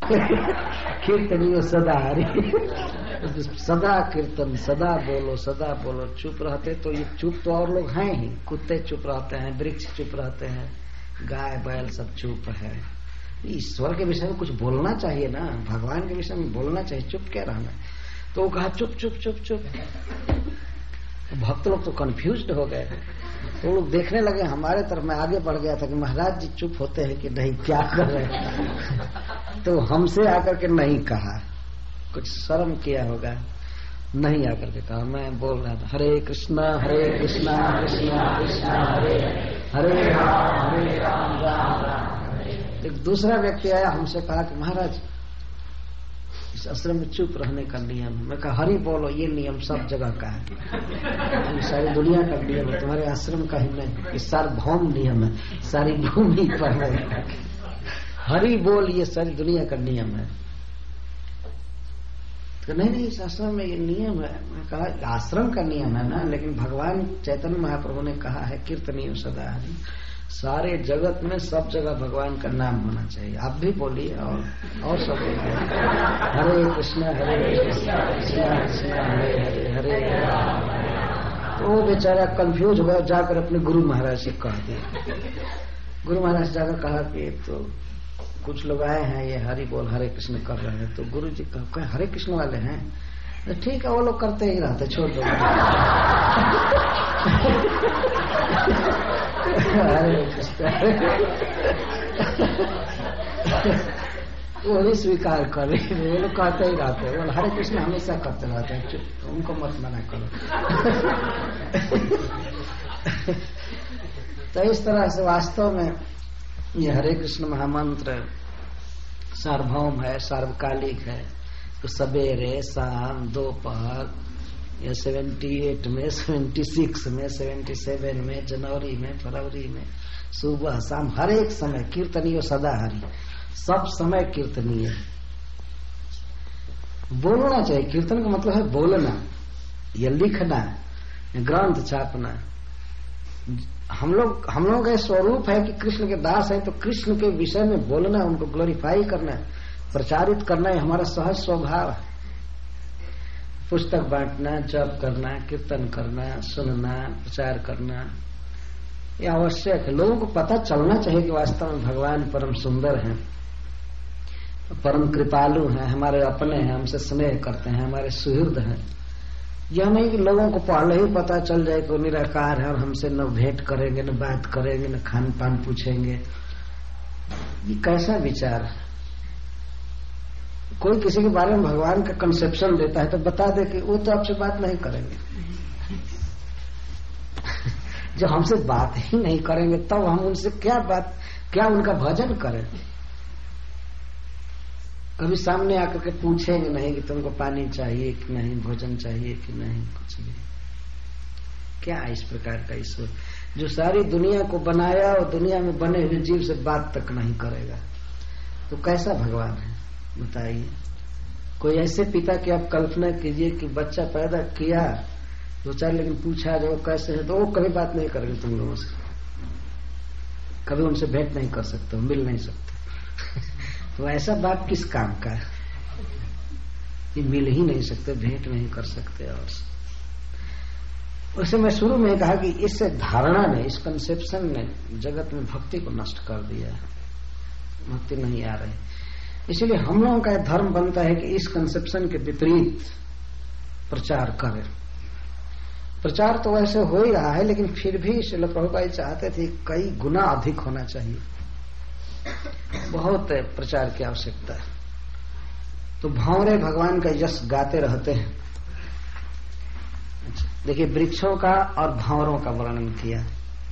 कीर्तनियो सदा हरि। सदा कीर्तन, सदा बोलो, चुप रहते तो ये चुप तो और लोग हैं ही। कुत्ते चुप रहते हैं, वृक्ष चुप रहते हैं, गाय बैल सब चुप है। ईश्वर के विषय में कुछ बोलना चाहिए ना, भगवान के विषय में बोलना चाहिए, चुप क्या रहना। तो वो कहा चुप चुप चुप चुप। भक्त लोग तो कंफ्यूज्ड हो गए, तो लोग देखने लगे हमारे तरफ। मैं आगे बढ़ गया था कि महाराज जी चुप होते हैं कि नहीं, क्या कर रहे हैं। तो हमसे आकर के नहीं कहा, कुछ शर्म किया होगा, नहीं आकर के कहा। मैं बोल रहा था हरे कृष्णा कृष्णा कृष्णा हरे हरे राम राम राम। एक दूसरा व्यक्ति आया, हमसे कहा कि महाराज इस आश्रम में चुप रहने का नियम। मैं कहा हरि बोलो, ये नियम सब जगह का है, सारी दुनिया का नियम है, तुम्हारे आश्रम का ही नहीं। ये सार्वभौम नियम है, सारी भूमि पर है। हरि बोल, ये सारी दुनिया का नियम है। तो नहीं, इस आश्रम में ये नियम है। मैं कहा आश्रम का नियम है ना, लेकिन भगवान चैतन्य महाप्रभु ने कहा है कीर्तनीय सदा हरि। सारे जगत में सब जगह भगवान का नाम होना चाहिए। आप भी बोलिए और सब बोलिए हरे कृष्णा कृष्णा कृष्णा हरे हरे हरे राम। तो वो बेचारा कंफ्यूज हो गया, जाकर अपने गुरु महाराज से कह दिया। गुरु महाराज जाकर कहा कि तो कुछ लोग आए हैं, ये हरि बोल हरे कृष्ण कर रहे हैं। तो गुरु जी कहा हरे कृष्ण वाले हैं, तो ठीक है वो लोग करते ही रहते, छोड़ दो। हरे कृष्ण वो भी स्वीकार कर रहे, वो लोग कहते ही रहते हैं, वो हरे कृष्ण हमेशा करते रहते हैं, चुप, उनको मत मना करो। तो इस तरह से वास्तव में ये हरे कृष्ण महामंत्र सार्वभौम है, सार्वकालिक है। तो सवेरे शाम दोपहर, या 78 में, 76 में, 77 में, जनवरी में, फरवरी में, सुबह शाम, हर एक समय कीर्तनीय सदा हरि। सब समय कीर्तनीय बोलना चाहिए। कीर्तन का मतलब है बोलना या लिखना, ग्रंथ छापना। हम लोग का स्वरूप है कि कृष्ण के दास है, तो कृष्ण के विषय में बोलना, उनको ग्लोरीफाई करना, प्रचारित करना, ये हमारा सहज स्वभाव है। पुस्तक बांटना, जप करना, कीर्तन करना, सुनना, प्रचार करना, ये आवश्यक है। लोगों को पता चलना चाहिए कि वास्तव में भगवान परम सुंदर हैं, परम कृपालु हैं, हमारे अपने हैं, हमसे स्नेह करते हैं, हमारे सुहृद हैं। यह नहीं कि लोगों को पहले ही पता चल जाए कि वो निराकार है और हमसे न भेंट करेंगे, न बात करेंगे, न खान पान पूछेंगे। ये कैसा विचार है? कोई किसी के बारे में भगवान का कंसेप्शन देता है तो बता दे कि वो तो आपसे बात नहीं करेंगे। जब हमसे बात ही नहीं करेंगे तब हम उनसे क्या उनका भजन करें? कभी सामने आकर के पूछेंगे नहीं कि तुमको पानी चाहिए कि नहीं, भोजन चाहिए कि नहीं, कुछ भी। क्या इस प्रकार का ईश्वर जो सारी दुनिया को बनाया और दुनिया में बने हुए जीव से बात तक नहीं करेगा, तो कैसा भगवान है बताइए। कोई ऐसे पिता की आप कल्पना कीजिए कि बच्चा पैदा किया 2-4, लेकिन पूछा जो कैसे है, तो वो कभी बात नहीं करेंगे तुम लोगों से, कभी उनसे भेंट नहीं कर सकते, मिल नहीं सकते। तो ऐसा बाप किस काम का है? ये मिल ही नहीं सकते, भेंट नहीं कर सकते। और उसे मैं शुरू में कहा कि इस धारणा ने, इस कंसेप्शन ने जगत में भक्ति को नष्ट कर दिया है, भक्ति नहीं आ रही। इसलिए हम लोगों का धर्म बनता है कि इस कंसेप्शन के विपरीत प्रचार करें। प्रचार तो वैसे हो ही रहा है, लेकिन फिर भी श्रील प्रभुपाद चाहते थे कई गुना अधिक होना चाहिए, बहुत प्रचार की आवश्यकता है। तो भंवरे भगवान का यश गाते रहते हैं। देखिए, वृक्षों का और भंवरों का वर्णन किया।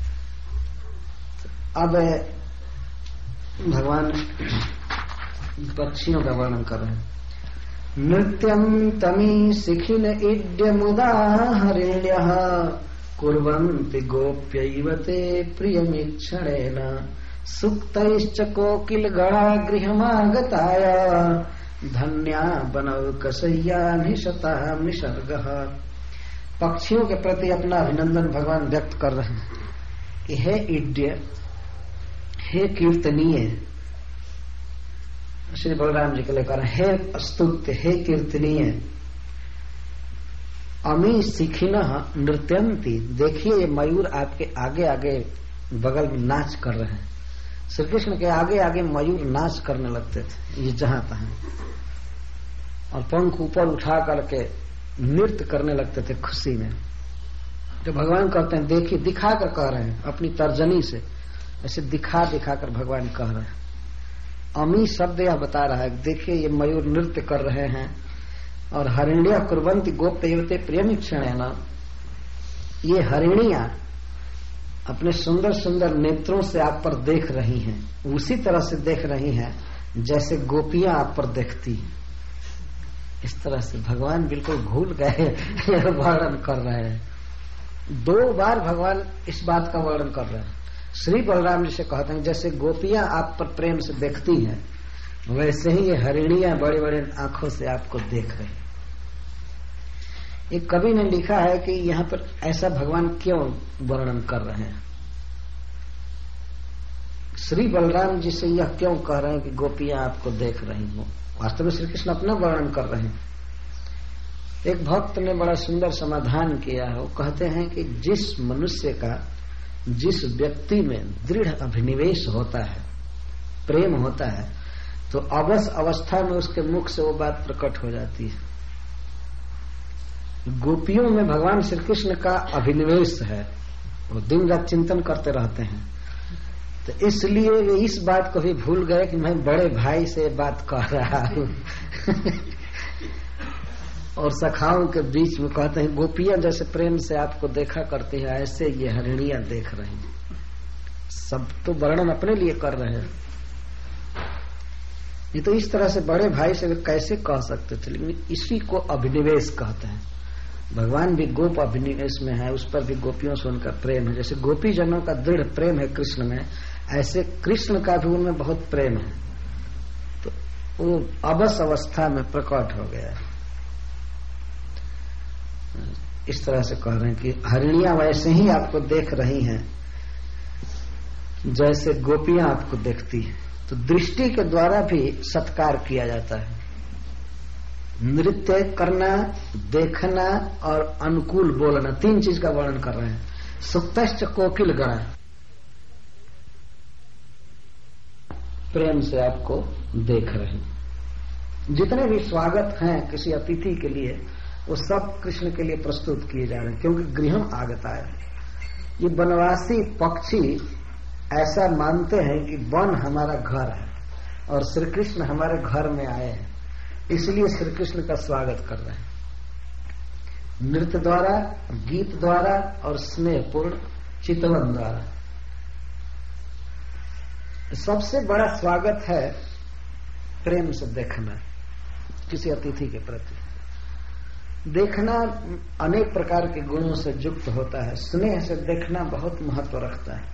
अब भगवान पक्षियों का वर्णन कर रहे हैं। नृत्यं तमी शिखिन इड्य मुदा हरिण्यः कुर्वन्ति गोप्यैव ते प्रियमीक्षणेन सुक्तैश्च कोकिल गणा गृहमागताय धन्या बनौकशय्या निशता निसर्गः। पक्षियों के प्रति अपना अभिनंदन भगवान व्यक्त कर रहे हैं कि हे इड्य, हे कीर्तनीय, श्री बलराम जी के लिए कह रहे हैं, हे स्तुत्य, हे कीर्तनीय, अमी सीखिन नृत्यंती, देखिए ये मयूर आपके आगे आगे बगल में नाच कर रहे हैं। श्री कृष्ण के आगे आगे मयूर नाच करने लगते थे, ये जहां तहां, और पंख ऊपर उठा करके नृत्य करने लगते थे खुशी में। तो भगवान कहते हैं, देखिए, दिखा कर कह रहे हैं अपनी तर्जनी से, ऐसे दिखा दिखा कर भगवान कह रहे हैं। अमी शब्द यह बता रहा है, देखिए ये मयूर नृत्य कर रहे हैं, और हरिण्या कुर्वंती गोप्यवते प्रियमीक्षण है ना, ये हरिणियां अपने सुंदर सुंदर नेत्रों से आप पर देख रही हैं, उसी तरह से देख रही हैं जैसे गोपियां आप पर देखती हैं। इस तरह से भगवान बिल्कुल भूल गए वर्णन कर रहे हैं। 2 बार भगवान इस बात का वर्णन कर रहे हैं। श्री बलराम जी से कहते हैं, जैसे गोपियां आप पर प्रेम से देखती हैं, वैसे ही ये हरिणियां बड़ी बड़ी आंखों से आपको देख रही। एक कवि ने लिखा है कि यहाँ पर ऐसा भगवान क्यों वर्णन कर रहे हैं, श्री बलराम जी से यह क्यों कह रहे हैं कि गोपियां आपको देख रही हो। वास्तव में श्री कृष्ण अपना वर्णन कर रहे हैं। एक भक्त ने बड़ा सुंदर समाधान किया है। वो कहते हैं कि जिस मनुष्य का, जिस व्यक्ति में दृढ़ अभिनिवेश होता है, प्रेम होता है, तो अवश्य अवस्था में उसके मुख से वो बात प्रकट हो जाती है। गोपियों में भगवान श्री कृष्ण का अभिनिवेश है, वो दिन रात चिंतन करते रहते हैं, तो इसलिए वे इस बात को भी भूल गए कि मैं बड़े भाई से बात कह रहा हूं। और सखाओं के बीच में कहते हैं, गोपियां जैसे प्रेम से आपको देखा करती है, ऐसे ये हरिणियां देख रही हैं। सब तो वर्णन अपने लिए कर रहे हैं। ये तो इस तरह से बड़े भाई से वे कैसे कह सकते थे, लेकिन इसी को अभिनिवेश कहते हैं। भगवान भी गोप अभिनिवेश में है, उस पर भी गोपियों से उनका प्रेम है। जैसे गोपी जनों का दृढ़ प्रेम है कृष्ण में, ऐसे कृष्ण का भी उनमें बहुत प्रेम है। तो वो अवश्य अवस्था में प्रकट हो गया। इस तरह से कह रहे हैं कि हरिणियां वैसे ही आपको देख रही हैं जैसे गोपियां आपको देखती हैं। तो दृष्टि के द्वारा भी सत्कार किया जाता है। नृत्य करना, देखना और अनुकूल बोलना, 3 चीज का वर्णन कर रहे हैं। सुप्तश्च कोकिल गण, प्रेम से आपको देख रहे हैं। जितने भी स्वागत हैं किसी अतिथि के लिए, वो सब कृष्ण के लिए प्रस्तुत किए जा रहे हैं, क्योंकि गृहम आगताय। ये वनवासी पक्षी ऐसा मानते हैं कि वन हमारा घर है और श्री कृष्ण हमारे घर में आए हैं, इसलिए श्री कृष्ण का स्वागत कर रहे हैं। नृत्य द्वारा, गीत द्वारा और स्नेहपूर्ण चितवन द्वारा। सबसे बड़ा स्वागत है प्रेम से देखना किसी अतिथि के प्रति। देखना अनेक प्रकार के गुणों से युक्त होता है। स्नेह से देखना बहुत महत्व रखता है।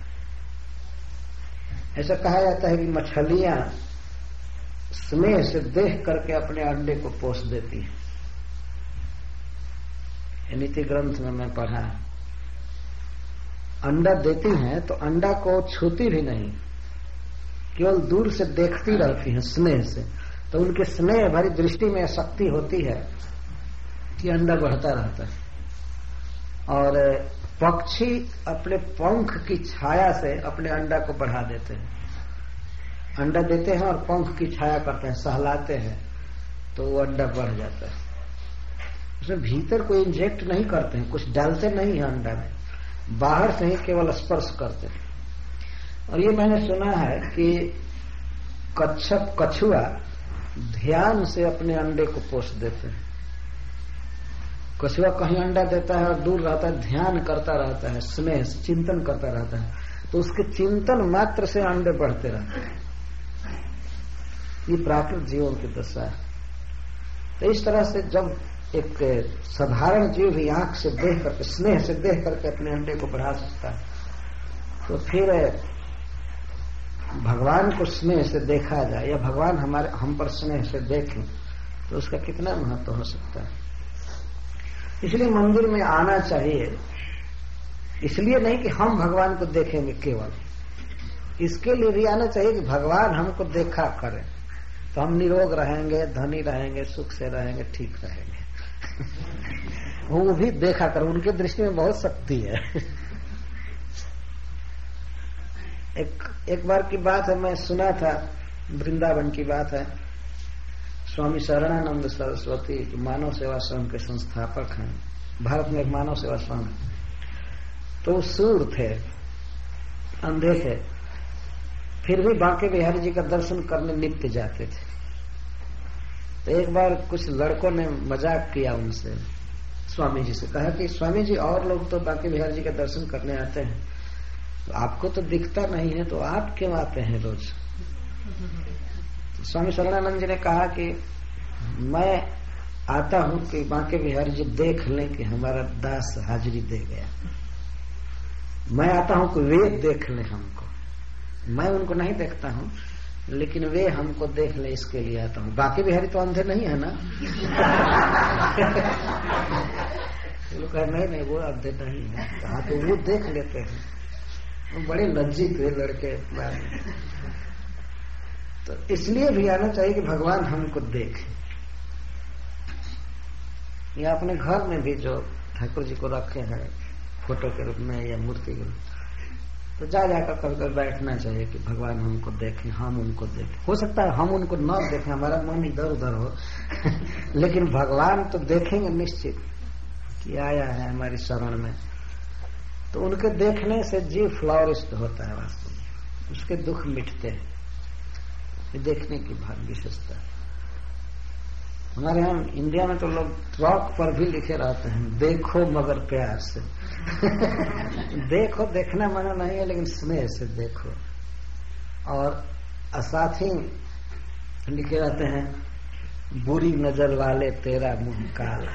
ऐसा कहा जाता है कि मछलियां स्नेह से देख करके अपने अंडे को पोष देती है। नीति ग्रंथ में मैं पढ़ा, अंडा देती हैं तो अंडा को छूती भी नहीं, केवल दूर से देखती रहती हैं स्नेह से। तो उनके स्नेह भरी दृष्टि में शक्ति होती है कि अंडा बढ़ता रहता है। और पक्षी अपने पंख की छाया से अपने अंडा को बढ़ा देते हैं। अंडा देते हैं और पंख की छाया करते हैं, सहलाते हैं, तो वो अंडा बढ़ जाता है। उसमें भीतर कोई इंजेक्ट नहीं करते हैं, कुछ डालते नहीं है अंडा में, बाहर से ही केवल स्पर्श करते हैं। और ये मैंने सुना है कि कच्छप, कछुआ ध्यान से अपने अंडे को पोष देते हैं। कछुआ कहीं अंडा देता है और दूर रहता है, ध्यान करता रहता है, स्नेह से चिंतन करता रहता है, तो उसके चिंतन मात्र से अंडे बढ़ते रहते हैं। ये प्राकृतिक जीवन की दशा है। तो इस तरह से जब एक साधारण जीव भी आंख से देख करके, स्नेह से देख करके अपने अंडे को बढ़ा सकता है, तो फिर भगवान को स्नेह से देखा जाए या भगवान हम पर स्नेह से देखें तो उसका कितना महत्व हो सकता है। इसलिए मंदिर में आना चाहिए, इसलिए नहीं कि हम भगवान को देखेंगे केवल, इसके लिए भी आना चाहिए कि भगवान हमको देखा करें। तो हम निरोग रहेंगे, धनी रहेंगे, सुख से रहेंगे, ठीक रहेंगे। वो भी देखा करो, उनकी दृष्टि में बहुत शक्ति है। एक बार की बात है, मैं सुना था, वृंदावन की बात है। स्वामी शरणानंद सरस्वती मानव सेवा संघ के संस्थापक हैं, भारत में एक मानव सेवा संघ, तो सूर थे, अंधे थे, फिर भी बांके बिहारी जी का दर्शन करने नित्य जाते थे। तो एक बार कुछ लड़कों ने मजाक किया उनसे, स्वामी जी से, कहा कि स्वामी जी और लोग तो बांके बिहारी जी का दर्शन करने आते हैं, तो आपको तो दिखता नहीं है, तो आप क्यों आते हैं रोज? स्वामी शरणानंद जी ने कहा कि मैं आता हूं कि बांके बिहारी जी देख लें कि हमारा दास हाजिरी दे गया। मैं आता हूं कि वे देख लें हमको, मैं उनको नहीं देखता हूं, लेकिन वे हमको देख ले, इसके लिए आता हूं। बांके बिहारी तो अंधे नहीं है ना? लोग कहे नहीं वो अंधे नहीं है। कहा तो वो देख लेते हैं। वो बड़े लज्जित हुए लड़के। तो इसलिए भी आना चाहिए कि भगवान हमको देखे। या अपने घर में भी जो ठाकुर जी को रखे हैं फोटो के रूप में या मूर्ति के रूप में, तो जाकर कभी कभी बैठना चाहिए कि भगवान हमको देखें, हम उनको देखें। हो सकता है हम उनको न देखें, हमारा मन इधर उधर हो, लेकिन भगवान तो देखेंगे निश्चित कि आया है हमारी शरण में। तो उनके देखने से जीव फ्लॉरिस्ट होता है, वास्तव में उसके दुख मिटते हैं। ये देखने की भाग्य विशेषता है। हमारे यहाँ इंडिया में तो लोग ट्रक पर भी लिखे रहते हैं, देखो मगर प्यार से। देखो, देखना मना नहीं है, लेकिन स्नेह से देखो। और साथ ही लिखे रहते हैं, बुरी नजर वाले तेरा मुंह काला।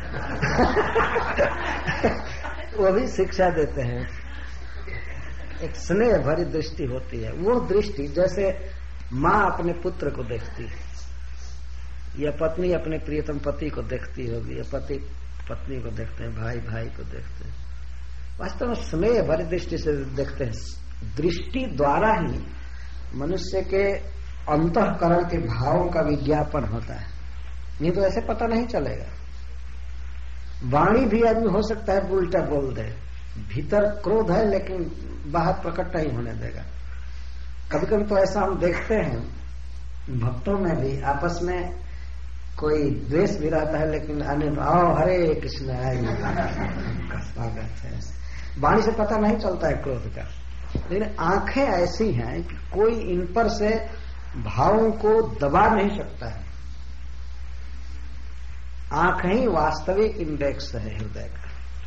वो भी शिक्षा देते हैं। एक स्नेह भरी दृष्टि होती है। वो दृष्टि जैसे माँ अपने पुत्र को देखती है, या पत्नी अपने प्रियतम पति को देखती होगी, या पति पत्नी को देखते हैं, भाई भाई को देखते हैं। वास्तव में स्नेह भरी दृष्टि से देखते हैं। दृष्टि द्वारा ही मनुष्य के अंतःकरण के भावों का विज्ञापन होता है, नहीं तो ऐसे पता नहीं चलेगा। वाणी भी आदमी हो सकता है उल्टा बोल दे, भीतर क्रोध है लेकिन बाहर प्रकट नहीं होने देगा। कभी कभी तो ऐसा हम देखते हैं, भक्तों में भी आपस में कोई द्वेष भी रहता है, लेकिन आने आओ हरे कृष्ण आए का स्वागत है। वाणी से पता नहीं चलता है क्रोध का, लेकिन आंखें ऐसी हैं कि कोई इन पर से भावों को दबा नहीं सकता है। आंख ही वास्तविक इंडेक्स है हृदय का।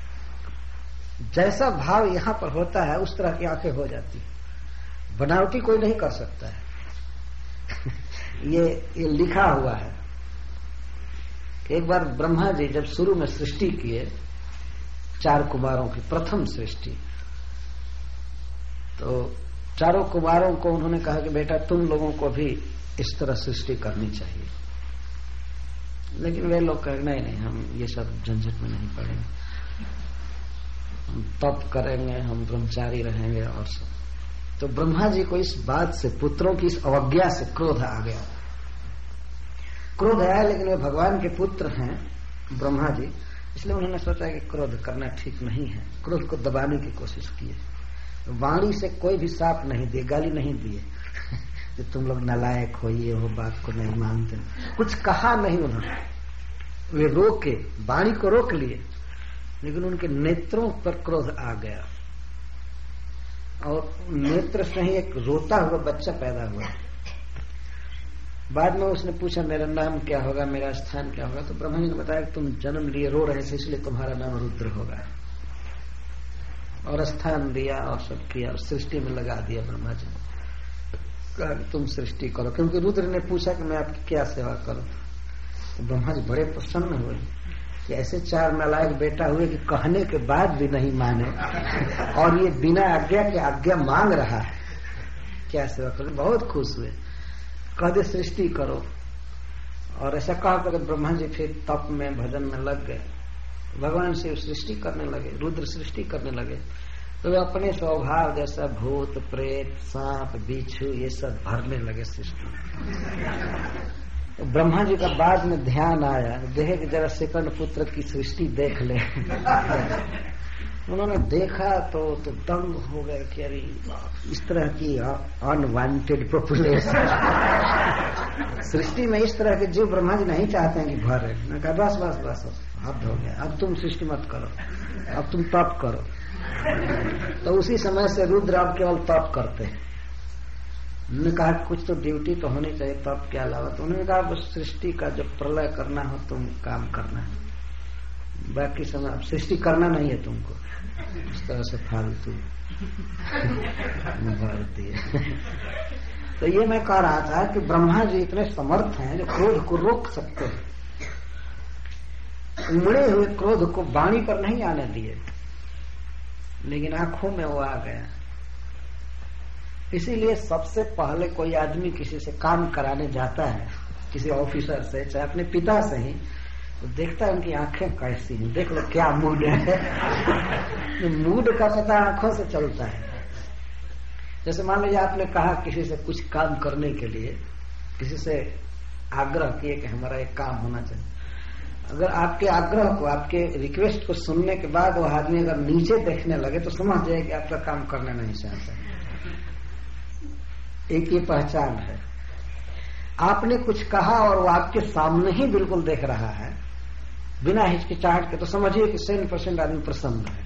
जैसा भाव यहां पर होता है उस तरह की आंखें हो जाती है। बनावटी कोई नहीं कर सकता है। ये लिखा हुआ है कि एक बार ब्रह्मा जी जब शुरू में सृष्टि किए, 4 कुमारों की प्रथम सृष्टि, तो चारों कुमारों को उन्होंने कहा कि बेटा तुम लोगों को भी इस तरह सृष्टि करनी चाहिए। लेकिन वे लोग कहे नहीं, हम ये सब झंझट में नहीं पड़ेंगे, हम तप करेंगे, हम ब्रह्मचारी रहेंगे और सब। तो ब्रह्मा जी को इस बात से, पुत्रों की इस अवज्ञा से क्रोध आ गया। क्रोध आया, लेकिन वे भगवान के पुत्र हैं ब्रह्मा जी, इसलिए उन्होंने सोचा कि क्रोध करना ठीक नहीं है। क्रोध को दबाने की कोशिश की। वाणी से कोई भी साप नहीं दिए, गाली नहीं दिए कि तुम लोग नालायक हो, ये हो, बात को नहीं मानते, कुछ कहा नहीं उन्होंने। वे रोके, वाणी को रोक लिए, लेकिन उनके नेत्रों पर क्रोध आ गया और नेत्र से ही एक रोता हुआ बच्चा पैदा हुआ। बाद में उसने पूछा मेरा नाम क्या होगा, मेरा स्थान क्या होगा। तो ब्रह्मा जी ने बताया कि तुम जन्म लिए, रो रहे थे, इसलिए तुम्हारा नाम रुद्र होगा। और स्थान दिया और सब किया और सृष्टि में लगा दिया। ब्रह्मा जी ने कहा कि तुम सृष्टि करो, क्योंकि रुद्र ने पूछा कि मैं आपकी क्या सेवा करूं। तो ब्रह्मा जी बड़े प्रसन्न हुए कि ऐसे 4 नालायक बेटा हुए कि कहने के बाद भी नहीं माने, और ये बिना आज्ञा के आज्ञा मांग रहा है, क्या सेवा करो। बहुत खुश हुए, कह दे सृष्टि करो। और ऐसा कहा कर ब्रह्मा जी फिर तप में, भजन में लग गए, भगवान से सृष्टि करने लगे, रुद्र सृष्टि करने लगे। तो वे अपने स्वभाव जैसा भूत प्रेत सांप बिच्छू ये सब भरने लगे सृष्टि। तो ब्रह्मा जी का बाद में ध्यान आया, देखे कि जरा सेकंड पुत्र की सृष्टि देख ले। उन्होंने देखा तो दंग हो गए कि अरे इस तरह की अनवांटेड पॉपुलेशन सृष्टि में इस तरह के जीव ब्रह्मा जी नहीं चाहते हैं कि भरे। मैं कहा बस बस बस हद हो गया, अब तुम सृष्टि मत करो, अब तुम तप करो। तो उसी समय से रुद्र अब केवल तप करते हैं। उन्होंने कहा कुछ तो ड्यूटी तो होनी चाहिए तप के अलावा। तो उन्होंने कहा बस सृष्टि का जब प्रलय करना हो तुम काम करना है, बाकी समय अब सृष्टि करना नहीं है तुमको। इस तरह से फालतू भरती है। तो ये मैं कह रहा था कि ब्रह्मा जी इतने समर्थ हैं जो क्रोध को रोक सकते हैं। उमड़े हुए क्रोध को वाणी पर नहीं आने दिए, लेकिन आंखों में वो आ गया। इसीलिए सबसे पहले कोई आदमी किसी से काम कराने जाता है, किसी ऑफिसर से, चाहे अपने पिता से ही, तो देखता है उनकी आंखें कैसी हैं, देख लो क्या मूड है। मूड का पता आंखों से चलता है। जैसे मान लीजिए आपने कहा किसी से कुछ काम करने के लिए, किसी से आग्रह किए कि हमारा एक काम होना चाहिए। अगर आपके आग्रह को, आपके रिक्वेस्ट को सुनने के बाद वो आदमी अगर नीचे देखने लगे तो समझ जाए कि आपका काम करना नहीं चाहता। एक ये पहचान है। आपने कुछ कहा और वो आपके सामने ही बिल्कुल देख रहा है बिना हिचकिचाहट के, तो समझिए कि 100% आदमी प्रसन्न है।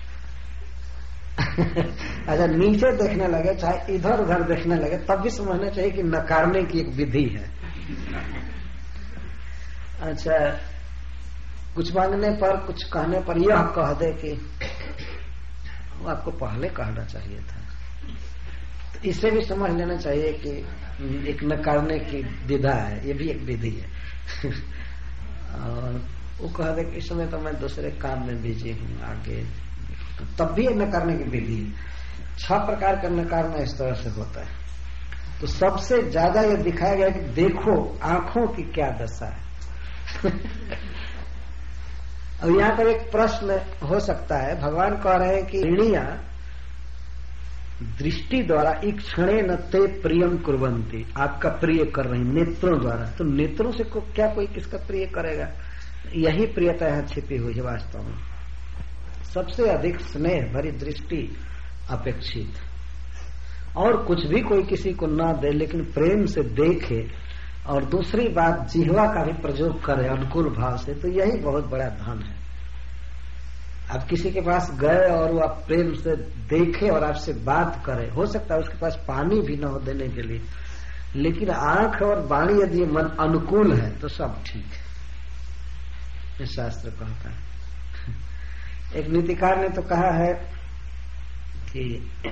अच्छा, नीचे देखने लगे, चाहे इधर उधर देखने लगे, तब भी समझना चाहिए कि नकारने की एक विधि है। अच्छा, कुछ मांगने पर, कुछ कहने पर यह कह दे कि वो आपको पहले कहना चाहिए था, तो इसे भी समझ लेना चाहिए कि एक नकारने की विधा है, ये भी एक विधि है। और वो कह दे कि इस समय तो मैं दूसरे काम में बिजी हूँ, आगे, तो तब भी नकारने की विधि है। 6 प्रकार का नकारना इस तरह से होता है। तो सबसे ज्यादा ये दिखाया गया कि देखो आंखों की क्या दशा है। अब यहाँ पर एक प्रश्न हो सकता है, भगवान कह रहे हैं कि ऋणिया दृष्टि द्वारा इक्षणे न ते प्रियम कुर्वन्ति, आपका प्रिय कर रही नेत्रों द्वारा। तो नेत्रों से क्या कोई किसका प्रिय करेगा? यही प्रियता यहाँ छिपी हुई है वास्तव में। सबसे अधिक स्नेह भरी दृष्टि अपेक्षित, और कुछ भी कोई किसी को ना दे लेकिन प्रेम से देखे, और दूसरी बात जिह्वा का भी प्रयोग करे अनुकूल भाव से, तो यही बहुत बड़ा धन है। आप किसी के पास गए और वो आप प्रेम से देखे और आपसे बात करे, हो सकता है उसके पास पानी भी ना हो देने के लिए, लेकिन आंख और वाणी यदि मन अनुकूल है तो सब ठीक है, ये शास्त्र कहता है। एक नीतिकार ने तो कहा है कि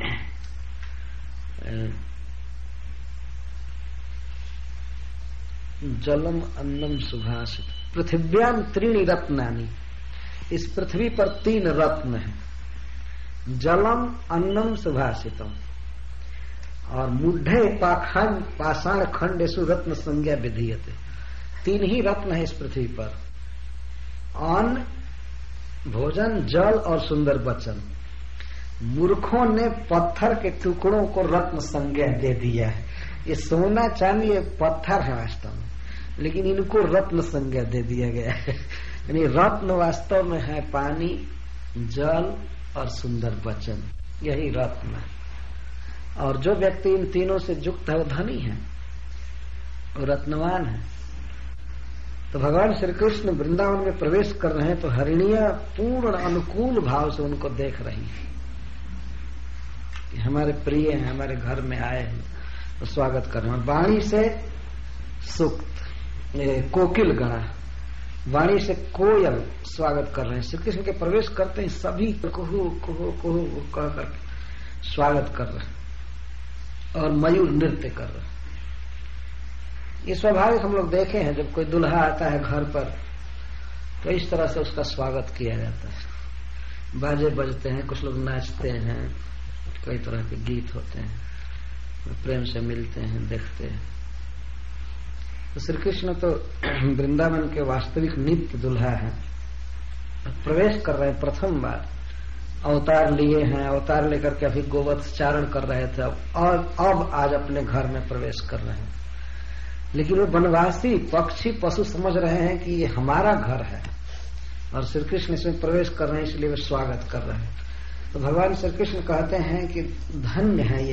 जलम अन्नम सुभाषित पृथिव्याम 3 रत्नानि, इस पृथ्वी पर 3 रत्न हैं, जलम अन्नम सुभाषितम और मुढ़े पाषाण खंडेषु रत्न संज्ञा विधीयते। 3 ही रत्न है इस पृथ्वी पर, अन्न, भोजन, जल और सुंदर वचन। मूर्खों ने पत्थर के टुकड़ों को रत्न संज्ञा दे दिया है। ये सोना चांदी ये पत्थर है वास्तव में, लेकिन इनको रत्न संज्ञा दे दिया गया है। यानी रत्न वास्तव में है पानी, जल और सुंदर वचन, यही रत्न है। और जो व्यक्ति इन तीनों से युक्त है वो धनी है, वो रत्नवान है। तो भगवान श्री कृष्ण वृंदावन में प्रवेश कर रहे हैं तो हरिणियां पूर्ण अनुकूल भाव से उनको देख रही हैं कि हमारे प्रिय हैं, हमारे घर में आए हैं, तो स्वागत कर रहे हैं। वाणी से सुक्त कोकिल गणा, वाणी से कोयल स्वागत कर रहे हैं। श्री कृष्ण के प्रवेश करते ही सभी कुहू कुहू कुहू कह कर स्वागत कर रहे हैं और मयूर नृत्य कर रहे हैं। ये स्वाभाविक हम लोग देखे हैं, जब कोई दुल्हा आता है घर पर तो इस तरह से उसका स्वागत किया जाता है। बाजे बजते हैं, कुछ लोग नाचते हैं, कई तरह के गीत होते हैं, प्रेम से मिलते हैं, देखते हैं। तो श्री कृष्ण तो वृंदावन के वास्तविक नित्य दुल्हा है, प्रवेश कर रहे हैं। प्रथम बार अवतार लिए हैं, अवतार लेकर के अभी गोवत्स चारण कर रहे थे और अब आज अपने घर में प्रवेश कर रहे हैं। लेकिन वो वनवासी पक्षी पशु समझ रहे हैं कि ये हमारा घर है और श्री कृष्ण इसमें प्रवेश कर रहे हैं, इसलिए वे स्वागत कर रहे हैं। तो भगवान श्री कृष्ण कहते हैं कि धन्य है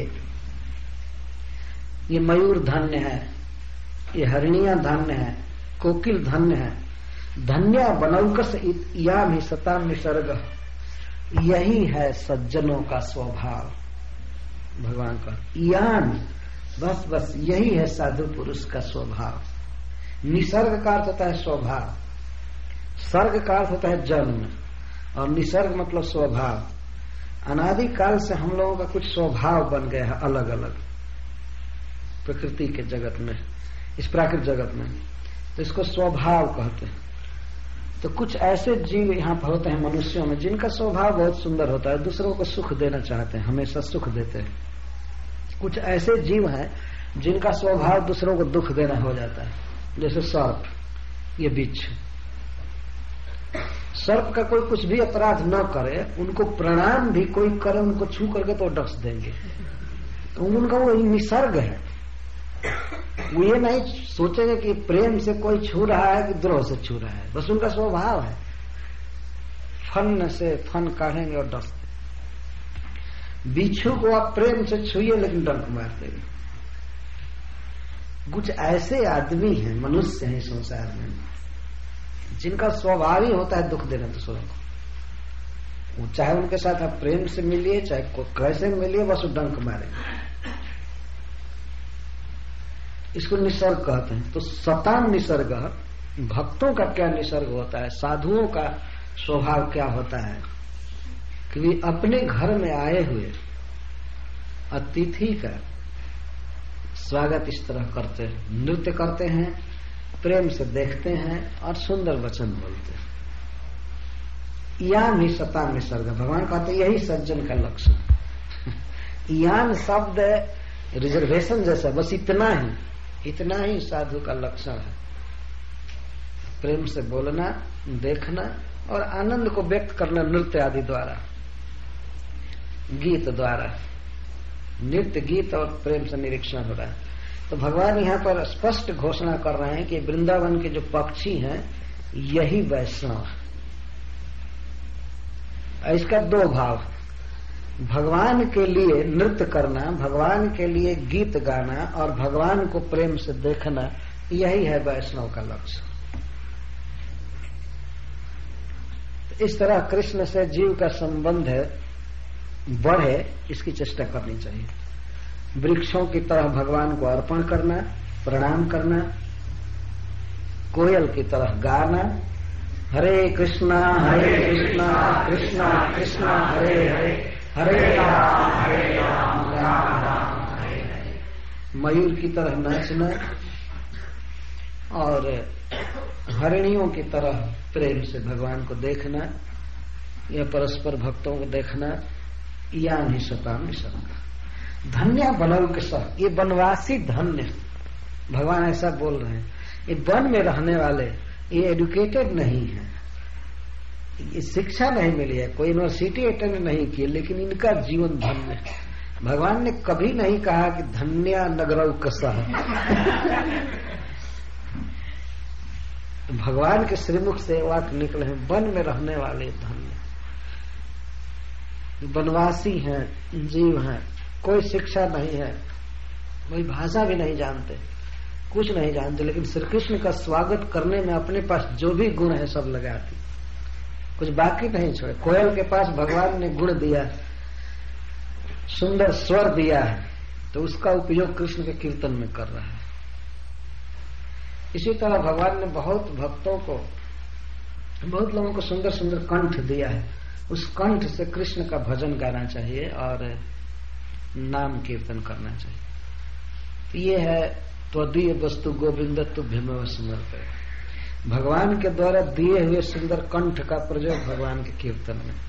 ये मयूर धन्य है, ये हरिणियां धन्य है, कोकिल धन्य है। धन्य बनौकस याम ही सताम निसर्ग, यही है सज्जनों का स्वभाव। भगवान का यान, बस बस यही है साधु पुरुष का स्वभाव। निसर्ग का अर्थ होता है स्वभाव, सर्ग का अर्थ होता है जन्म, और निसर्ग मतलब स्वभाव। अनादि काल से हम लोगों का कुछ स्वभाव बन गया है अलग अलग प्रकृति के जगत में, इस प्राकृतिक जगत में, तो इसको स्वभाव कहते हैं। तो कुछ ऐसे जीव यहाँ पर होते हैं मनुष्यों में जिनका स्वभाव बहुत सुंदर होता है, दूसरों को सुख देना चाहते हैं, हमेशा सुख देते हैं। कुछ ऐसे जीव हैं जिनका स्वभाव दूसरों को दुख देना हो जाता है, जैसे सर्प, ये बिच्छू। सर्प का कोई कुछ भी अपराध न करे, उनको प्रणाम भी कोई करे, उनको छू करके तो डस देंगे। तो उनका वो निसर्ग है। वो ये नहीं सोचेंगे कि प्रेम से कोई छू रहा है कि द्रोह से छू रहा है, बस उनका स्वभाव है। फन से फन काढ़ेंगे और डस देंगे। बिच्छू को आप प्रेम से छुइए लेकिन डंक मार देंगे। कुछ ऐसे आदमी हैं, मनुष्य हैं संसार में, जिनका स्वभाव ही होता है दुख देना दूसरों को। वो चाहे उनके साथ आप प्रेम से मिलिए, चाहे कैसे मिलिए, बस वो डंक मारेंगे। इसको निसर्ग कहते हैं। तो सताम निसर्ग, भक्तों का क्या निसर्ग होता है, साधुओं का स्वभाव क्या होता है कि वे अपने घर में आए हुए अतिथि का स्वागत इस तरह करते हैं, नृत्य करते हैं, प्रेम से देखते हैं और सुंदर वचन बोलते हैं। यान ही सताम निसर्ग, भगवान कहते यही सज्जन का लक्षण। यान शब्द रिजर्वेशन जैसा, बस इतना ही साधु का लक्षण है। प्रेम से बोलना, देखना और आनंद को व्यक्त करना नृत्य आदि द्वारा, गीत द्वारा। नृत्य, गीत और प्रेम से निरीक्षण हो रहा है। तो भगवान यहाँ पर स्पष्ट घोषणा कर रहे हैं कि वृंदावन के जो पक्षी हैं यही वैष्णव है। इसका दो भाव, भगवान के लिए नृत्य करना, भगवान के लिए गीत गाना और भगवान को प्रेम से देखना, यही है वैष्णव का लक्ष्य। इस तरह कृष्ण से जीव का संबंध बढ़े, इसकी चेष्टा करनी चाहिए। वृक्षों की तरह भगवान को अर्पण करना, प्रणाम करना, कोयल की तरह गाना, हरे कृष्णा कृष्णा कृष्णा हरे हरे, हरे राम राम राम हरे हरे। मयूर की तरह नाचना और हरिणियों की तरह प्रेम से भगवान को देखना, या परस्पर भक्तों को देखना, या निसताम निसर्ग। धन्य बनल के सब, ये वनवासी धन्य, भगवान ऐसा बोल रहे हैं। ये वन में रहने वाले, ये एडुकेटेड नहीं है, ये शिक्षा नहीं मिली है, कोई यूनिवर्सिटी अटेंड नहीं की, लेकिन इनका जीवन धन्य है। भगवान ने कभी नहीं कहा कि धन्य नगरौ कसा। भगवान के श्रीमुख से वाक्य निकले हैं, वन में रहने वाले धन्य। वनवासी हैं, जीव हैं, कोई शिक्षा नहीं है, कोई भाषा भी नहीं जानते, कुछ नहीं जानते, लेकिन श्री कृष्ण का स्वागत करने में अपने पास जो भी गुण है सब लगाती, कुछ बाकी नहीं छोड़े। कोयल के पास भगवान ने गुण दिया, सुंदर स्वर दिया है, तो उसका उपयोग कृष्ण के कीर्तन में कर रहा है। इसी तरह भगवान ने बहुत भक्तों को, बहुत लोगों को सुंदर सुंदर कंठ दिया है, उस कंठ से कृष्ण का भजन गाना चाहिए और नाम कीर्तन करना चाहिए। ये है त्वदीय वस्तु गोविंद तुभ्यमेव समर्पय। भगवान के द्वारा दिए हुए सुंदर कंठ का प्रयोग भगवान के कीर्तन में,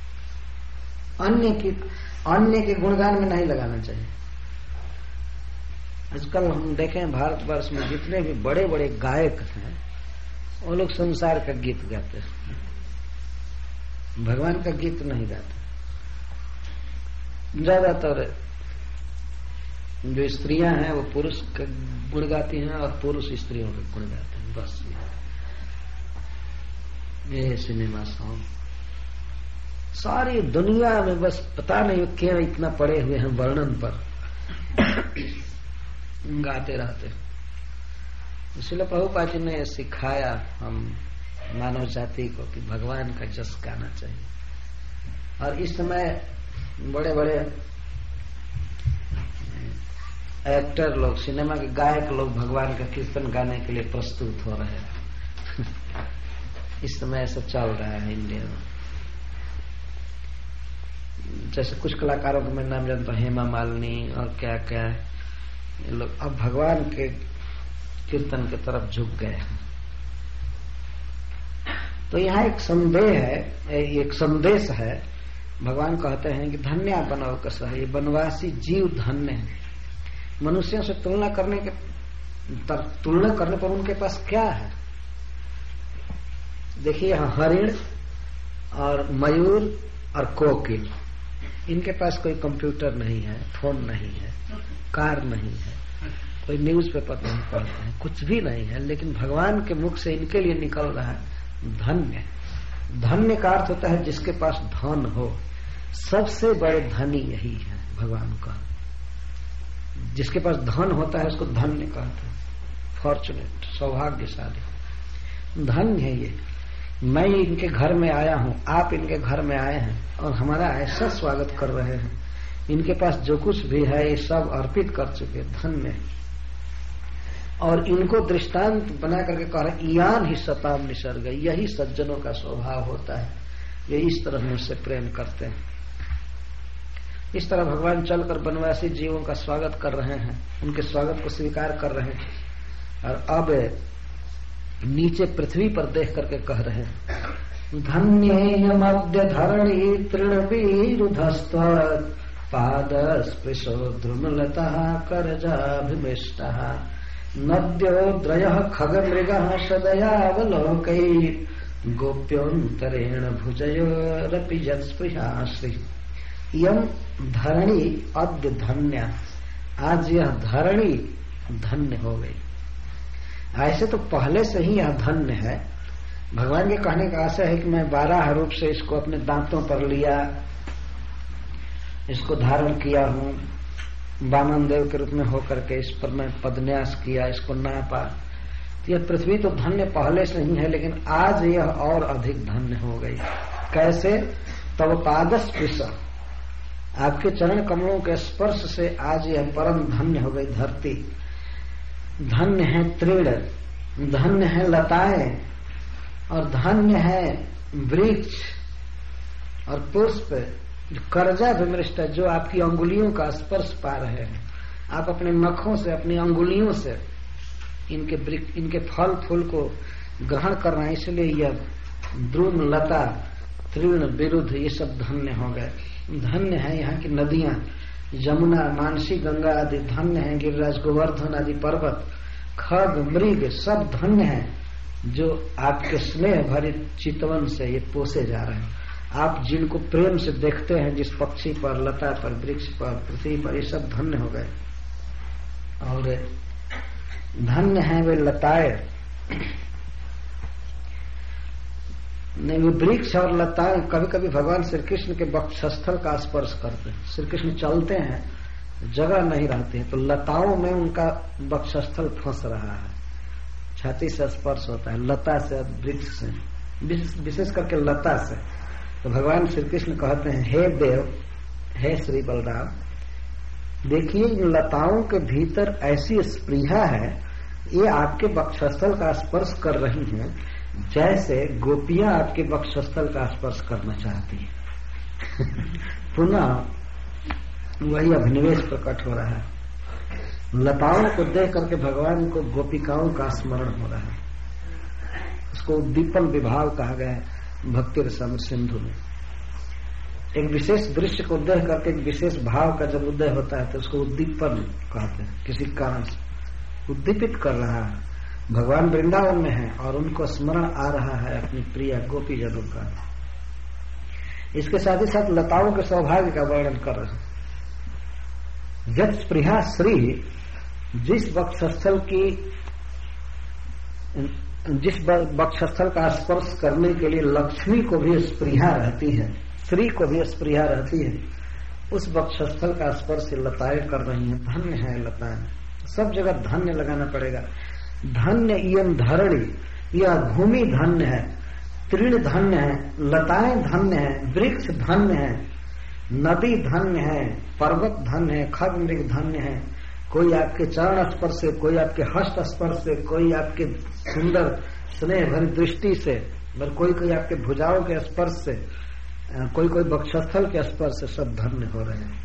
अन्य के गुणगान में नहीं लगाना चाहिए। आजकल हम देखें भारतवर्ष में जितने भी बड़े बड़े गायक हैं, वो लोग संसार का गीत गाते हैं, भगवान का गीत नहीं गाते। ज्यादातर जो स्त्रियां हैं वो पुरुष का गुण गाती हैं और पुरुष स्त्रियों का गुण गाते हैं। बस ये सिनेमा सॉन्ग सारी दुनिया में बस पता नहीं क्यों इतना पड़े हुए हैं वर्णन पर गाते रहते। इसलिए प्रभुपाद जी ने सिखाया हम मानव जाति को कि भगवान का जस गाना चाहिए। और इस समय बड़े बड़े एक्टर लोग, सिनेमा के गायक लोग भगवान का कीर्तन गाने के लिए प्रस्तुत हो रहे हैं। इस समय ऐसा चल रहा है इंडिया में। जैसे कुछ कलाकारों को मैं नाम जानता हूं, हेमा मालिनी और क्या क्या, ये लोग अब भगवान के कीर्तन की तरफ झुक गए हैं। तो यहाँ एक संदेह है, एक संदेश है। भगवान कहते हैं कि धन्य बनव कसा, ये वनवासी जीव धन्य है। मनुष्यों से तुलना करने पर उनके पास क्या है? देखिए यहाँ हरिण और मयूर और कोकिल, इनके पास कोई कंप्यूटर नहीं है, फोन नहीं है, कार नहीं है, कोई न्यूज़पेपर नहीं पढ़ते हैं, कुछ भी नहीं है, लेकिन भगवान के मुख से इनके लिए निकल रहा है धन्य। धन्य का अर्थ होता है जिसके पास धन हो। सबसे बड़े धनी यही है भगवान का। जिसके पास धन होता है उसको धन्य कहते हैं, फॉर्चुनेट, सौभाग्यशाली। धन्य है ये। मैं इनके घर में आया हूं, आप इनके घर में आए हैं और हमारा ऐसा स्वागत कर रहे हैं। इनके पास जो कुछ भी है ये सब अर्पित कर चुके, धन्य। और इनको दृष्टांत बना करके कह रहे यान ही सताम निसर्ग, यही सज्जनों का स्वभाव होता है, ये इस तरह मुझसे प्रेम करते हैं। इस तरह भगवान चलकर वनवासी जीवों का स्वागत कर रहे हैं, उनके स्वागत को स्वीकार कर रहे हैं। और अब नीचे पृथ्वी पर देख करके कह रहे हैं धन्येयमद्य धरणी तृणवीरुधस्त्व पादस्पृशो द्रुमलतः करजाभिमिष्टः नद्योद्रयः खगमृगः सदयावलोकैः गोप्योन्तरेण भुजयोरपि यत्स्पृहाश्री। यम धरणी अद्य धन्य, आज यह धरणी धन्य हो गई। ऐसे तो पहले से ही यह धन्य है। भगवान के कहने का आशय है कि मैं 12 रूप से इसको अपने दांतों पर लिया, इसको धारण किया हूं, वामन देव के रूप में होकर के इस पर मैं पदन्यास किया, इसको नापा। तो यह पृथ्वी तो धन्य पहले से ही है, लेकिन आज यह और अधिक धन्य हो गई। कैसे? तब पादस्पृश, आपके चरण कमलों के स्पर्श से आज यह परम धन्य हो गई धरती। धन्य है तृण, धन्य है लताएं, और धन्य है वृक्ष और पुष्प। करजा विमृष्ट, जो आपकी अंगुलियों का स्पर्श पा रहे हैं। आप अपने नखों से, अपनी अंगुलियों से इनके फल फूल को ग्रहण कर रहे हैं, इसलिए यह द्रुम, लता, तृण, विरुद्ध, ये सब धन्य हो गए। धन्य है यहाँ की नदियां, यमुना, मानसी, गंगा आदि धन्य है। गिरिराज, गोवर्धन आदि पर्वत, खग, मृग सब धन्य है, जो आपके स्नेह भरित चितवन से ये पोसे जा रहे हैं। आप जिनको प्रेम से देखते हैं, जिस पक्षी पर, लता पर, वृक्ष पर, पृथ्वी पर, ये सब धन्य हो गए। और धन्य है वे लताएं, नहीं वे वृक्ष और लताएं। कभी कभी भगवान श्री कृष्ण के वक्षस्थल का स्पर्श करते हैं। श्री कृष्ण चलते हैं, जगह नहीं रहती है, तो लताओं में उनका वक्षस्थल फंस रहा है, छाती से स्पर्श होता है, लता से, वृक्ष से, विशेष करके लता से। तो भगवान श्री कृष्ण कहते हैं हे देव, हे श्री बलराम, देखिए इन लताओं के भीतर ऐसी स्पृहा है, ये आपके वक्षस्थल का स्पर्श कर रही हैं, जैसे गोपियां आपके वक्षस्थल का स्पर्श करना चाहती हैं। पुनः वही अभिनिवेश प्रकट हो रहा है। लताओं को देख करके भगवान को गोपिकाओं का स्मरण हो रहा है। उसको उद्दीपन विभाव कहा गया है भक्ति रसम सिंधु में। एक विशेष दृश्य को देख करके एक विशेष भाव का जब उदय होता है तो उसको उद्दीपन कहते हैं। किसी कारण से उद्दीपित कर रहा है। भगवान वृंदावन में है और उनको स्मरण आ रहा है अपनी प्रिय गोपी जनों का। इसके साथ ही साथ लताओं के सौभाग्य का वर्णन कर रहे हैं। यत् स्पृहा श्री, जिस वक्षस्थल का स्पर्श करने के लिए लक्ष्मी को भी स्पृहा रहती है, श्री को भी स्पृहा रहती है, उस वक्षस्थल का स्पर्श लताएं कर रही हैं। धन्य है लताएं, सब जगह धन्य लगाना पड़ेगा। धन्य इयं धरणी, यह भूमि धन्य है, तृण धन्य है, लताएं धन्य है, वृक्ष धन्य है, नदी धन्य है, पर्वत धन्य है, खग मृग धन्य है। कोई आपके चरण स्पर्श से, कोई आपके हस्त स्पर्श से, कोई आपके सुंदर स्नेह भरी दृष्टि से, कोई आपके भुजाओं के स्पर्श से, कोई वक्षस्थल के स्पर्श से सब धन्य हो रहे हैं।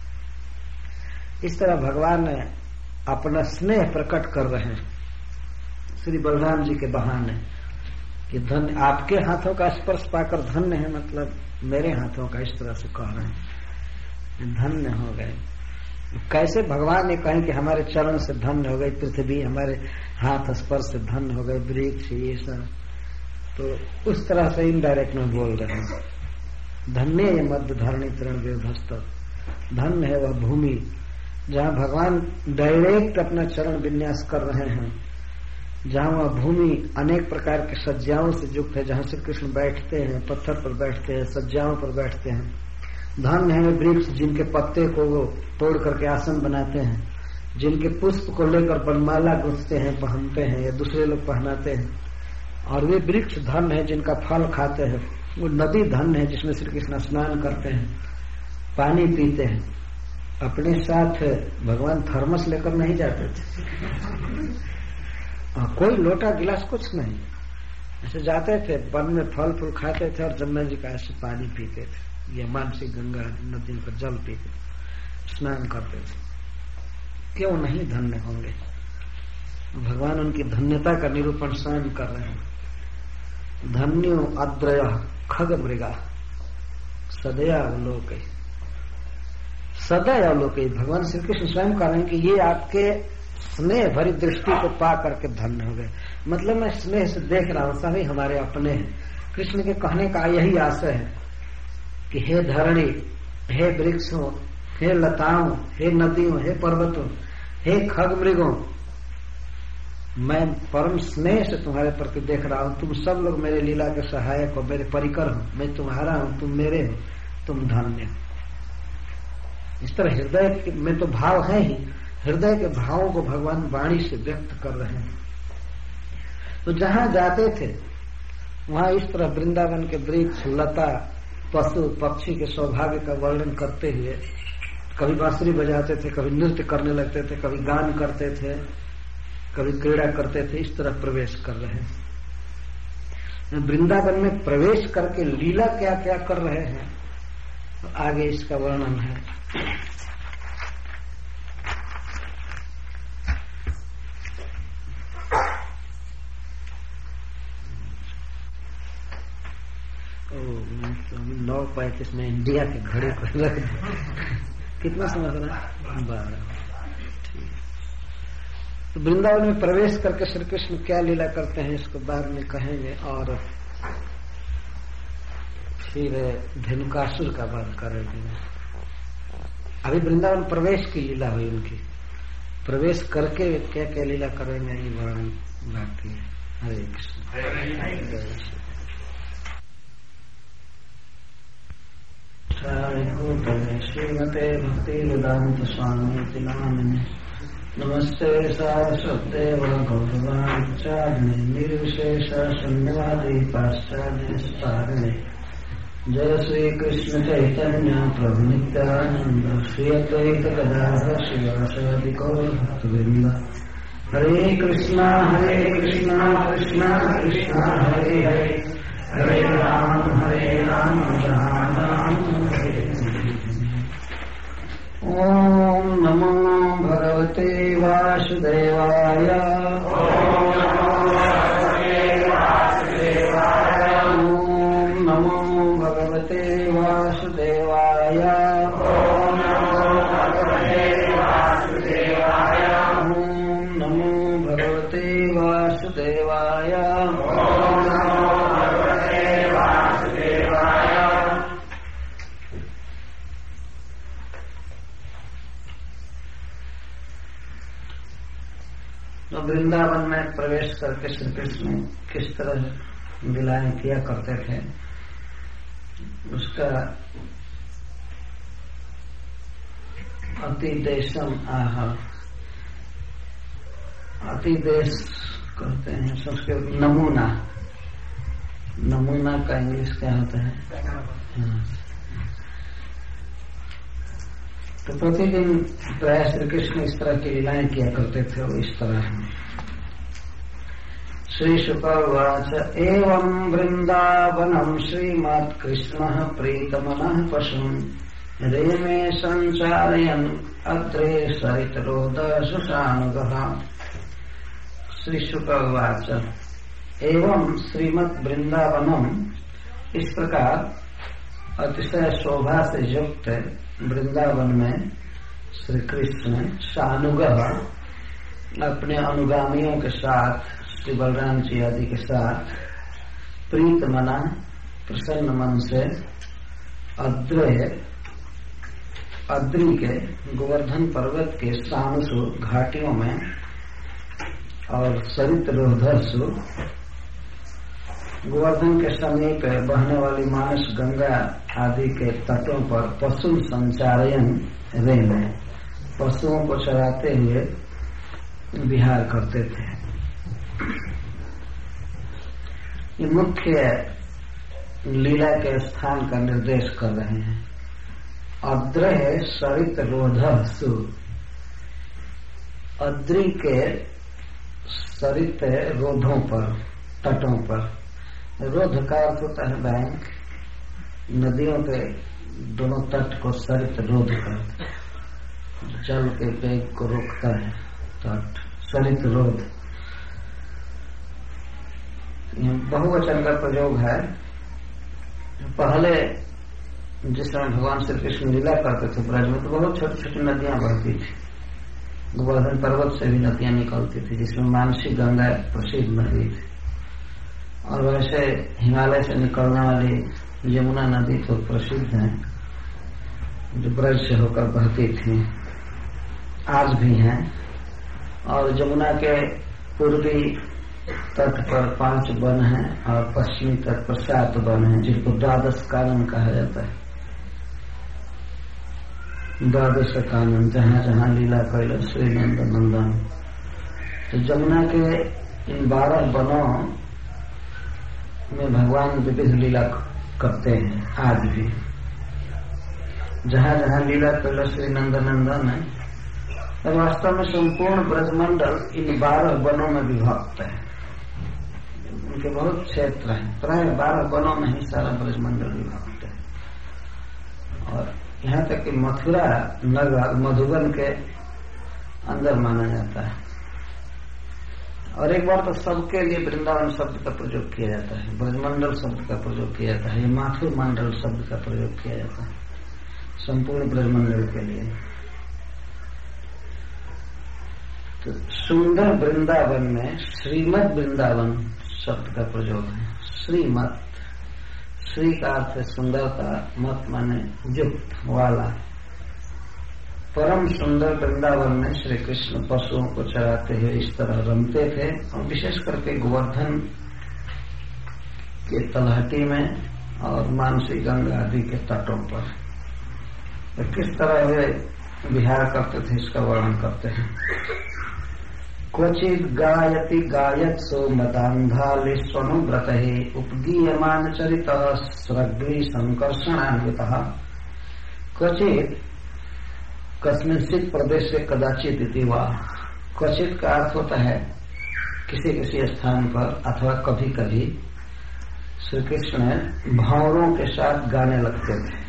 इस तरह भगवान अपना स्नेह प्रकट कर रहे हैं श्री बलराम जी के बहाने कि धन्य, आपके हाथों का स्पर्श पाकर धन्य है, मतलब मेरे हाथों का, इस तरह से कह रहे हैं धन्य हो गए। कैसे भगवान ने कहें कि हमारे चरण से धन्य हो गई पृथ्वी, हमारे हाथ स्पर्श से धन्य हो गए वृक्ष, ये सब, तो उस तरह से इनडायरेक्ट में बोल रहे हैं। धन्य है मध्य धरणी तृण विभस्त, धन्य है वह भूमि जहाँ भगवान डायरेक्ट अपना चरण विन्यास कर रहे हैं, जहाँ वह भूमि अनेक प्रकार के सज्जाओं से युक्त है, जहाँ श्री कृष्ण बैठते हैं, पत्थर पर बैठते हैं, सज्जाओं पर बैठते हैं। धन्य है वृक्ष जिनके पत्ते को वो तोड़ करके आसन बनाते हैं, जिनके पुष्प को लेकर बनमाला गुंथते हैं, पहनते हैं या दूसरे लोग पहनाते हैं। और वे वृक्ष धन्य है जिनका फल खाते हैं। वो नदी धन्य है जिसमें श्री कृष्ण स्नान करते हैं, पानी पीते हैं। अपने साथ भगवान थर्मस लेकर नहीं जाते थे, कोई लोटा गिलास कुछ नहीं, ऐसे जाते थे वन में, फल फूल खाते थे और जमुना जी का ऐसे पानी पीते थे, ये मानसी गंगा नदी का जल पीते, स्नान करते थे। क्यों नहीं धन्य होंगे? भगवान उनकी धन्यता का निरूपण स्वयं कर रहे हैं। धन्यो अद्रय खग मृगा सदया अवलोके, सदैव अवलोके। भगवान श्री कृष्ण स्वयं कह रहे हैं कि ये आपके स्नेह भरी दृष्टि को पा करके धन्य हो गए। मतलब मैं स्नेह से देख रहा हूं, सभी हमारे अपने हैं। कृष्ण के कहने का यही आशय है कि हे धरणी, हे वृक्षों, हे लताओं, हे नदियों, हे पर्वतों, हे खग मृगों, मैं परम स्नेह से तुम्हारे प्रति देख रहा हूं। तुम सब लोग मेरे लीला के सहायक हो, मेरे परिकर हो, मैं तुम्हारा हूं, तुम मेरे हो, तुम धन्य हो। इस तरह हृदय में तो भाव है ही, हृदय के भावों को भगवान वाणी से व्यक्त कर रहे हैं। तो जहां जाते थे वहां इस तरह वृंदावन के वृक्ष, लता, पशु पक्षी के सौभाग्य का वर्णन करते हुए कभी बांसुरी बजाते थे, कभी नृत्य करने लगते थे, कभी गान करते थे, कभी क्रीड़ा करते थे। इस तरह प्रवेश कर रहे हैं वृंदावन में। प्रवेश करके लीला क्या क्या कर रहे हैं, तो आगे इसका वर्णन है। तो 9:35 में इंडिया के घड़ी पर रख कितना समय हो रहा है? 12। तो वृंदावन में प्रवेश करके श्री कृष्ण क्या लीला करते हैं इसको बाद में कहेंगे। और फिर धेनुकासुर का वध करेंगे। अभी वृंदावन प्रवेश की लीला हुई उनकी, प्रवेश करके क्या क्या लीला करेंगे ये वर्णन बाकी है। हरे कृष्ण। श्रीमते भक्ति वेदांत स्वामी तिलामिने नमस्ते सारस्वते गौरवाचार्य निर्विशेष शून्यवादी पाश्चात्य तारिणे। जय श्री कृष्ण चैतन्य प्रभु नित्यानंद श्री अद्वैत गदाधर शिवासादि गौर भक्तवृंद। हरे कृष्णा कृष्णा कृष्णा हरे हरे, हरे राम राम राम हरे। ओम नमो भगवते वासुदेवाय। ओम नमो भगवते वासुदेवाय। ओम नमो भगवते वासुदेवाय। वृंदावन में प्रवेश करके श्री कृष्ण किस तरह लीलाएं किया करते थे, उसका अतिदेशम आह, अतिदेश कहते हैं संस्कृत। नमूना, नमूना का इंग्लिश क्या होता है? तो प्रतिदिन प्राय श्री कृष्ण इस तरह की लीलाएं किया करते थे। वो इस तरह श्री शुकवाच एवं वृंदावनम श्रीमत्कृष्ण प्रीतमनः पशुं रेमे संचारयन् अग्रे सरितरोदशशानुगः। श्री शुकवाच एवं श्रीमद् वृंदावनम, इस प्रकार अतिशय शोभा से युक्त वृंदावन में श्री कृष्ण शानुगः अपने अनुगामियों के साथ, श्री बलराम जी आदि के साथ, प्रीत मना प्रसन्न मन से अद्री के गोवर्धन पर्वत के सानुसु घाटियों में और सरित रोधसु गोवर्धन के समीप बहने वाली मानस गंगा आदि के तटों पर पशु संचारयन रेमे, पशुओं को चराते हुए विहार करते थे। ये मुख्य लीला के स्थान का निर्देश कर रहे हैं। अद्रह सरित रोधसु, अद्री के सरित रोधों पर, तटों पर। रोध का अर्थ होता है बैंक, नदियों के दोनों तट को सरित रोध करते हैं, जल के वेग को रोकता है तट, सरित रोध। बहुवचन का प्रयोग है। पहले जिस समय भगवान श्री कृष्ण लीला करते थे ब्रज में, तो बहुत छोटी छोटी नदियां बहती थी। गोवर्धन पर्वत से भी नदियां निकलती थी, जिसमें मानसी गंगा प्रसिद्ध नदी थी। और वैसे हिमालय से निकलने वाली यमुना नदी तो प्रसिद्ध है, जो ब्रज से होकर बहती थी, आज भी हैं। और यमुना के पूर्वी तट पर 5 वन हैं और पश्चिमी तट पर 7 वन हैं, जिनको द्वादश कानन कहा जाता है। द्वादश कानन, जहाँ जहाँ लीला कैल श्री नंद नंदन। तो यमुना के इन 12 वनों में भगवान विविध लीला करते हैं आज भी। जहाँ जहाँ लीला कैल श्री नंद नंदन है, और वास्तव में संपूर्ण ब्रजमंडल इन 12 वनों में विभक्त है। उनके बहुत क्षेत्र हैं, प्राय 12 वनों में ही सारा ब्रजमंडल विभक्त है। और यहाँ तक कि मथुरा नगर मधुबन के अंदर माना जाता है। और एक बार तो सबके लिए वृंदावन शब्द का प्रयोग किया जाता है, ब्रजमंडल शब्द का प्रयोग किया जाता है, माथुर मंडल शब्द का प्रयोग किया जाता है संपूर्ण ब्रजमंडल के लिए। तो सुंदर वृंदावन में श्रीमद वृंदावन शब्द का प्रयोग है। श्रीमत, श्री का अर्थ है सुंदरता, मत माने युक्त वाला। परम सुंदर वृंदावन में श्री कृष्ण पशुओं को चराते हुए इस तरह रमते थे, और विशेष करके गोवर्धन के तलहटी में और मानसी गंगा आदि के तटों पर तो किस तरह वे विहार करते थे, इसका वर्णन करते हैं। क्वचित गायति गायत्सो मदान्धालिस्वनुव्रत उपगीयमान चरित स्रग्वी संकर्षणान्वित। क्वचित कस्मिंश्चित प्रदेश से कदाचित इति वा। क्वचित का अर्थ होता है किसी किसी स्थान पर अथवा कभी कभी श्री कृष्ण भंवरों के साथ गाने लगते थे।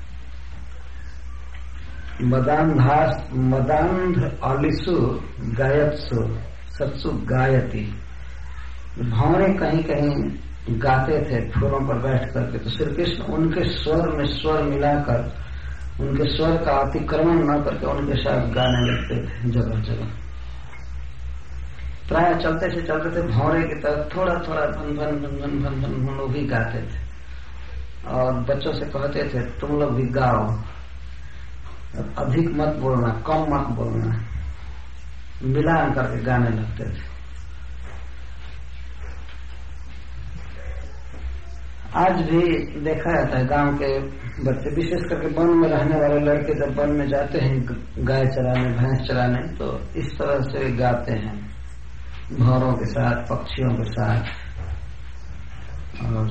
मदान्ध अलिसु गायत्सु सत्सु गायती। भंवरे कहीं कहीं गाते थे फूलों पर बैठ करके, तो श्री कृष्ण उनके स्वर में स्वर मिलाकर, उनके स्वर का अतिक्रमण न करके उनके साथ गाने लगते थे जगह जगह। प्राय चलते से चलते थे भंवरे की तरफ थोड़ा थोड़ा भन भन भन भन भन भन भन वो भी गाते थे, और बच्चों से कहते थे तुम लोग भी गाओ, अधिक मत बोलना, कम मत बोलना, मिलान करके गाने लगते थे। आज भी देखा जाता है गांव के बच्चे, विशेष करके वन में रहने वाले लड़के जब वन में जाते हैं गाय चराने, भैंस चराने, तो इस तरह से गाते हैं भौरों के साथ, पक्षियों के साथ। और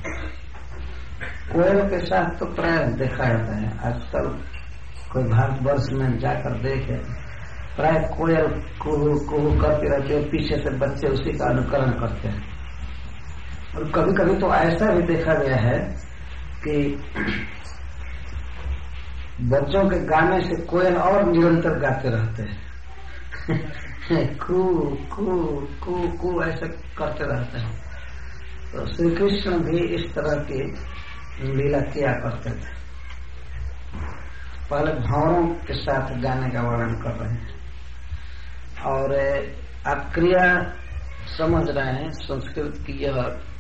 कोयल के साथ तो प्राय देखा जाता है। आजकल कोई भारतवर्ष में जाकर देखे, प्राय कोयल कुहू कुहू करती रहती है, पीछे से बच्चे उसी का अनुकरण करते हैं। और कभी कभी तो ऐसा भी देखा गया है कि बच्चों के गाने से कोयल और निरंतर गाते रहते हैं कू कू कू कू ऐसे करते रहते हैं। तो श्री कृष्ण भी इस तरह की लीला किया करते थे। पहले भौरों के साथ गाने का वर्णन कर रहे हैं। और आप क्रिया समझ रहे हैं, संस्कृत की यह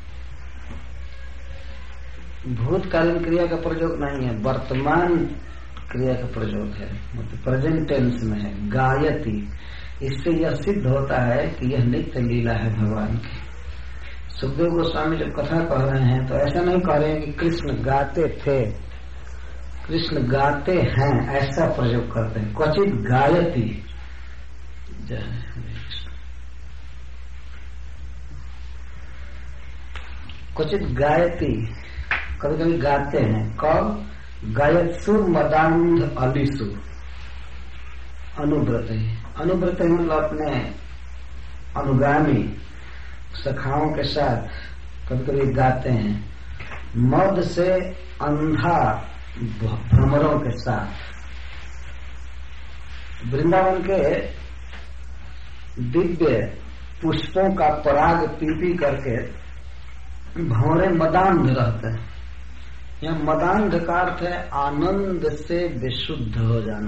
भूतकालीन क्रिया का प्रयोग नहीं है, वर्तमान क्रिया का प्रयोग है, मतलब प्रेजेंट टेंस में है, गायति। इससे यह सिद्ध होता है कि यह नित्य लीला है भगवान की। सुखदेव गोस्वामी जब कथा कह रहे हैं तो ऐसा नहीं कह रहे हैं कि कृष्ण गाते थे, कृष्ण गाते हैं, ऐसा प्रयोग करते हैं। क्वचित गायति, क्वचित गायति, कभी कभी गाते हैं। कब? गायत्सुर मदांध अलिसु अनुव्रत है। अनुव्रत है मतलब अपने अनुगामी सखाओं के साथ कभी कभी गाते हैं। मद से अंधा भ्रमरों के साथ। वृंदावन के दिव्य पुष्पों का पराग पी करके भंवरे मदांध रहते हैं। यह मदांध का अर्थ है आनंद से विशुद्ध हो जाना।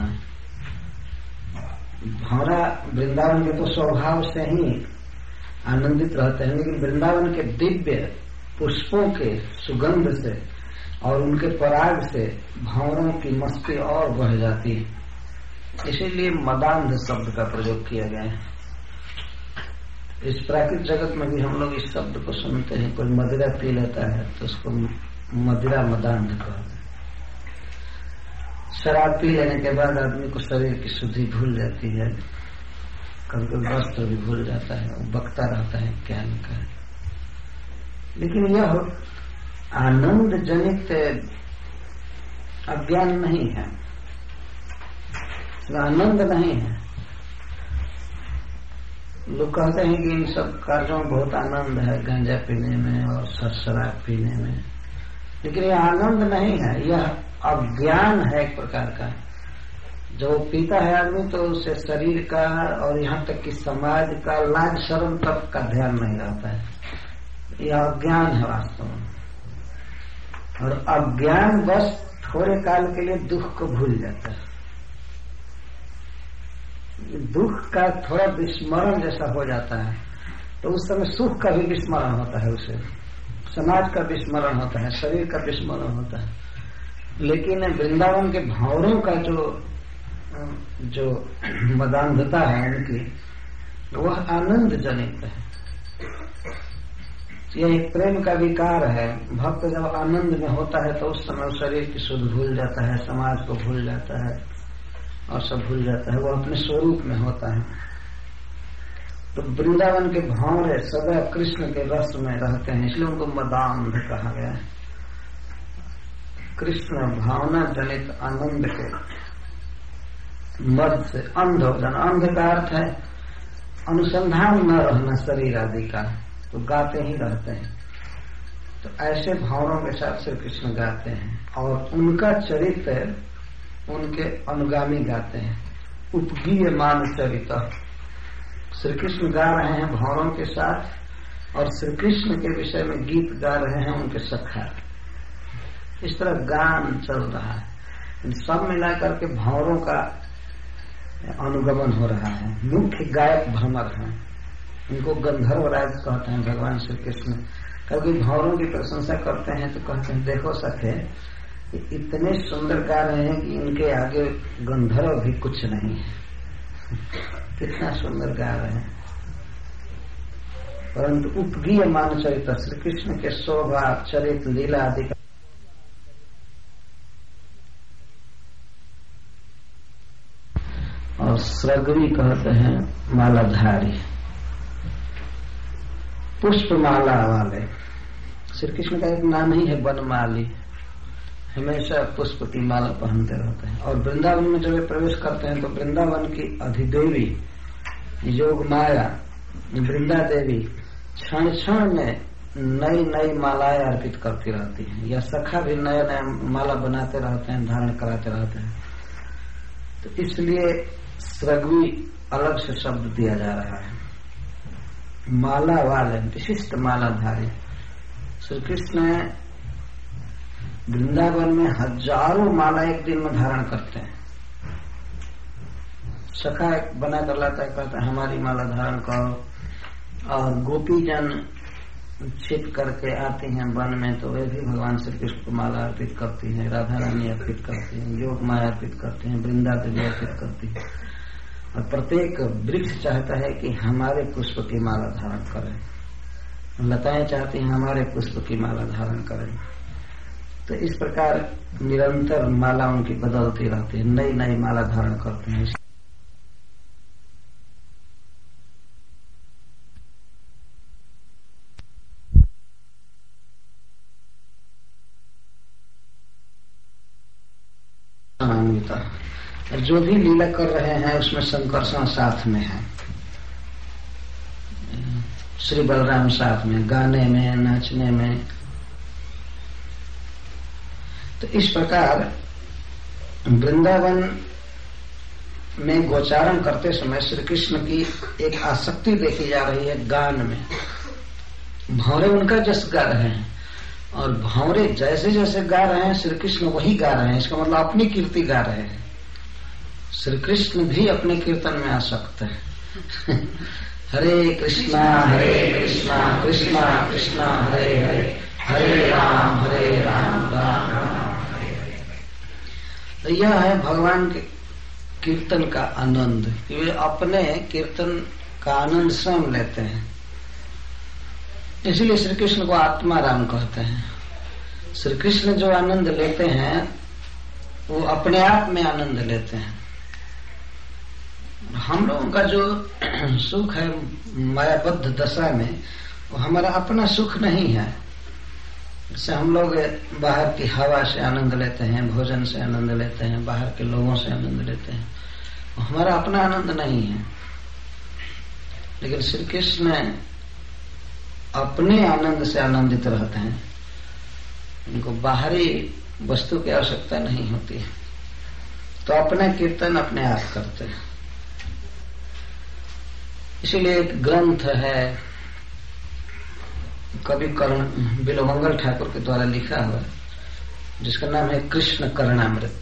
भंवरा वृंदावन के तो स्वभाव से ही आनंदित रहते हैं, लेकिन वृंदावन के दिव्य पुष्पों के सुगंध से और उनके पराग से भंवरों की मस्ती और बढ़ जाती है। इसीलिए मदांध शब्द का प्रयोग किया गया है। इस प्राकृतिक जगत में भी हम लोग इस शब्द को सुनते हैं। कोई मदिरा पी लेता है तो उसको मदिरा मदांध कहते हैं। शराब पी लेने के बाद आदमी को शरीर की शुद्धि भूल जाती है, कभी कभी वस्त्र भी भूल जाता है, वो बकता रहता है ज्ञान का। लेकिन यह आनंद जनित अज्ञान नहीं है, आनंद नहीं है। लोग कहते हैं कि इन सब कार्यों में बहुत आनंद है, गांजा पीने में और शराब पीने में, लेकिन यह आनंद नहीं है, यह अज्ञान है एक प्रकार का। जो पीता है आदमी तो उसे शरीर का और यहाँ तक कि समाज का लाज शर्म तक का ध्यान नहीं रहता है। यह अज्ञान है वास्तव में। और अज्ञान बस थोड़े काल के लिए दुख को भूल जाता है। दुख का थोड़ा विस्मरण जैसा हो जाता है तो उस समय सुख का भी विस्मरण होता है, उसे समाज का विस्मरण होता है, शरीर का विस्मरण होता है। लेकिन वृंदावन के भंवरों का जो मदांधता है उनकी, वह आनंद जनित है। यह एक प्रेम का विकार है। भक्त जब आनंद में होता है तो उस समय शरीर की सुध भूल जाता है, समाज को भूल जाता है और सब भूल जाता है, वो अपने स्वरूप में होता है। तो वृंदावन के भंवरे सदा कृष्ण के रस में रहते हैं, इसलिए उनको मदांध कहा गया है। कृष्ण भावना जनित आनंद के मद से अंध हो जाना। अंध का अर्थ है अनुसंधान न रहना शरीर आदि का, तो गाते ही रहते हैं। तो ऐसे भावों के साथ श्री कृष्ण गाते हैं और उनका चरित्र उनके अनुगामी गाते हैं। उपगीयमान चरित्र, श्री कृष्ण गा रहे हैं भावों के साथ और श्री कृष्ण के विषय में गीत गा रहे हैं उनके सखा। इस तरह गान चल रहा है। सब मिलाकर के भावों का अनुगमन हो रहा है। मुख्य गायक भ्रमर हैं, इनको गंधर्व राज कहते हैं भगवान श्री कृष्ण। कभी भावों की प्रशंसा करते हैं तो कहते हैं देखो सखे इतने सुंदर गा रहे हैं कि इनके आगे गंधर्व भी कुछ नहीं है, कितना सुंदर गा रहे हैं। परंतु उपगीय मान चरित्र श्री कृष्ण के शोभा चरित्र लीला आदि का और स्रग्वी कहते हैं मालाधारी, पुष्प माला वाले। श्री कृष्ण का एक नाम ही है वनमाली, हमेशा पुष्प की माला पहनते रहते हैं। और वृंदावन में जब वे प्रवेश करते हैं तो वृंदावन की अधिदेवी योग माया वृंदा देवी क्षण क्षण में नई नई मालाएं अर्पित करती रहती हैं, या सखा भी नया नया माला बनाते रहते हैं, धारण कराते रहते हैं। तो इसलिए स्रग्वी अलग से शब्द दिया जा रहा है। माला वाले, विशिष्ट मालाधारी। श्री कृष्ण वृंदावन में हजारों माला एक दिन में धारण करते हैं। सखा बना कर लाता है, कहता है हमारी माला धारण करो। और गोपी जन छिप करके आती हैं वन में, तो वे भी भगवान श्री कृष्ण को माला अर्पित करती हैं, राधा रानी अर्पित करती हैं, योग माया अर्पित करती हैं, वृंदा देवी अर्पित करती है। और प्रत्येक वृक्ष चाहता है कि हमारे पुष्प की माला धारण करें, लताएं चाहती हैं हमारे पुष्प की माला धारण करें। तो इस प्रकार निरंतर माला उनकी बदलती रहती है, नई नई माला धारण करते हैं। और जो भी लीला कर रहे हैं उसमें संकर्षण साथ में है, श्री बलराम साथ में, गाने में, नाचने में। तो इस प्रकार वृंदावन में गोचारण करते समय श्री कृष्ण की एक आसक्ति देखी जा रही है गान में। भौरे उनका जस गा रहे हैं, और भौरे जैसे जैसे गा रहे हैं श्री कृष्ण वही गा रहे हैं। इसका मतलब अपनी कीर्ति गा रहे हैं। श्री कृष्ण भी अपने कीर्तन में आसक्त है। हरे कृष्णा कृष्णा कृष्णा हरे हरे, हरे राम राम राम हरे हरे। तो यह है भगवान के कीर्तन का आनंद, कि वे अपने कीर्तन का आनंद स्वयं लेते हैं। इसलिए श्री कृष्ण को आत्मा राम कहते हैं। श्री कृष्ण जो आनंद लेते हैं वो अपने आप में आनंद लेते हैं। हम लोगों का जो सुख है मायाबद्ध दशा में, वो हमारा अपना सुख नहीं है। जैसे हम लोग बाहर की हवा से आनंद लेते हैं, भोजन से आनंद लेते हैं, बाहर के लोगों से आनंद लेते हैं, वो हमारा अपना आनंद नहीं है। लेकिन श्री कृष्ण अपने आनंद से आनंदित रहते हैं, उनको बाहरी वस्तु की आवश्यकता नहीं होती। तो अपना कीर्तन अपने आप करते हैं। इसीलिए एक ग्रंथ है कवि कर्ण बिलोमंगल ठाकुर के द्वारा लिखा हुआ, जिसका नाम है कृष्ण कर्णामृत।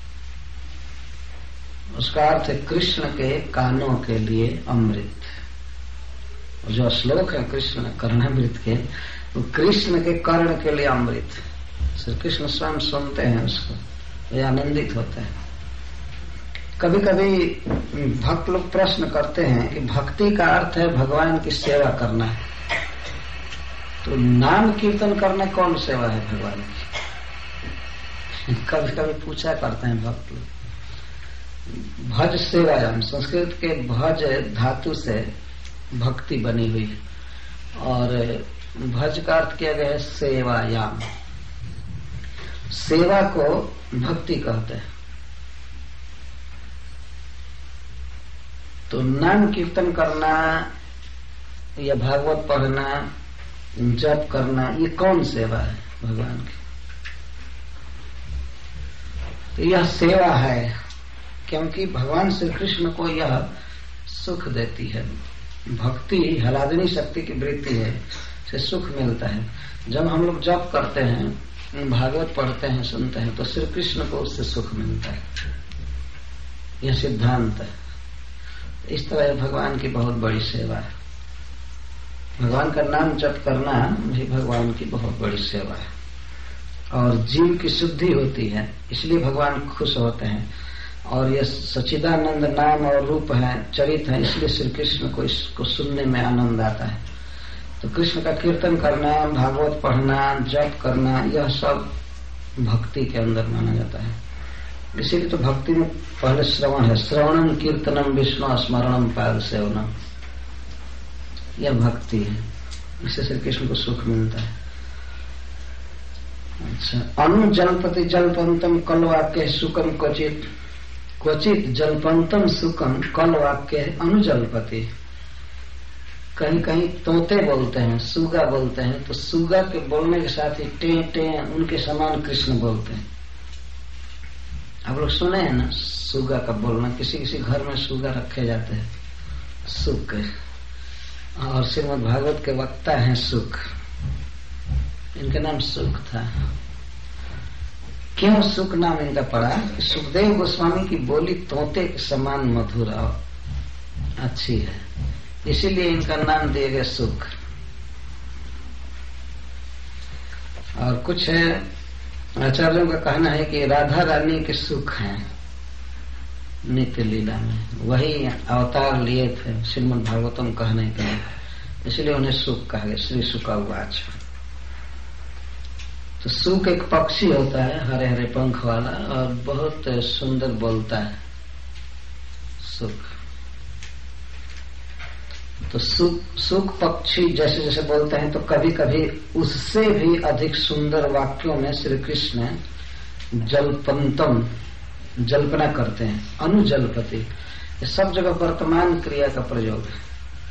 उसका अर्थ है कृष्ण के कानों के लिए अमृत। जो श्लोक है कृष्ण कर्णामृत के, वो कृष्ण के कर्ण के लिए अमृत। श्री कृष्ण स्वयं सुनते हैं उसको, वे आनंदित होते हैं। कभी कभी भक्त लोग प्रश्न करते हैं कि भक्ति का अर्थ है भगवान की सेवा करना है, तो नाम कीर्तन करना कौन सेवा है भगवान की? कभी कभी पूछा करते हैं भक्त लोग। भज सेवायाम, संस्कृत के भज धातु से भक्ति बनी हुई है, और भज का अर्थ किया गया है सेवायाम। सेवा को भक्ति कहते हैं। तो नाम कीर्तन करना या भागवत पढ़ना, जप करना, ये कौन सेवा है भगवान की? तो यह सेवा है, क्योंकि भगवान श्री कृष्ण को यह सुख देती है। भक्ति हलादनी शक्ति की वृत्ति है, से सुख मिलता है। जब हम लोग जप करते हैं, भागवत पढ़ते हैं, सुनते हैं, तो श्री कृष्ण को उससे सुख मिलता है। यह सिद्धांत है। इस तरह भगवान की बहुत बड़ी सेवा है। भगवान का नाम जप करना भी भगवान की बहुत बड़ी सेवा है, और जीव की शुद्धि होती है, इसलिए भगवान खुश होते हैं। और यह सच्चिदानंद नाम और रूप है, चरित है, इसलिए श्री कृष्ण को इसको सुनने में आनंद आता है। तो कृष्ण का कीर्तन करना, भागवत पढ़ना, जप करना, यह सब भक्ति के अंदर माना जाता है। इसीलिए तो भक्ति में पहले श्रवण है, श्रवणम कीर्तनम विष्णु स्मरणम पाद सेवनम, यह भक्ति है। इससे श्री कृष्ण को सुख मिलता है। अच्छा, अनु जलपति जलपंतम कल वाक्य सुखम क्वचित, क्वचित जलपंतम सुखम कल वाक्य अनुजलपति। कहीं कहीं तोते बोलते हैं, सुगा बोलते हैं, तो सुगा के बोलने के साथ ही टे टे उनके समान कृष्ण बोलते हैं। आप लोग सुने हैं ना सुगा का बोलना, किसी किसी घर में सुगा रखे जाते हैं, सुख। और श्रीमद् भागवत के वक्ता हैं सुख, इनका नाम सुख था। क्यों सुख नाम इनका पड़ा? सुखदेव गोस्वामी की बोली तोते के समान मधुर और अच्छी है, इसीलिए इनका नाम दिया गया सुख। और कुछ आचार्यों का कहना है कि राधा रानी के सुख हैं नित्य लीला में, वही अवतार लिए थे श्रीमद् भागवतम कहने के लिए, इसलिए उन्हें सुख कहा गया। श्री शुकावाच। तो सुख एक पक्षी होता है हरे हरे पंख वाला और बहुत सुंदर बोलता है सुख। तो सुख पक्षी जैसे जैसे बोलते हैं तो कभी कभी उससे भी अधिक सुंदर वाक्यों में श्री कृष्ण जलपंतम जल्पना करते हैं, अनुजलपति। ये सब जगह वर्तमान क्रिया का प्रयोग है,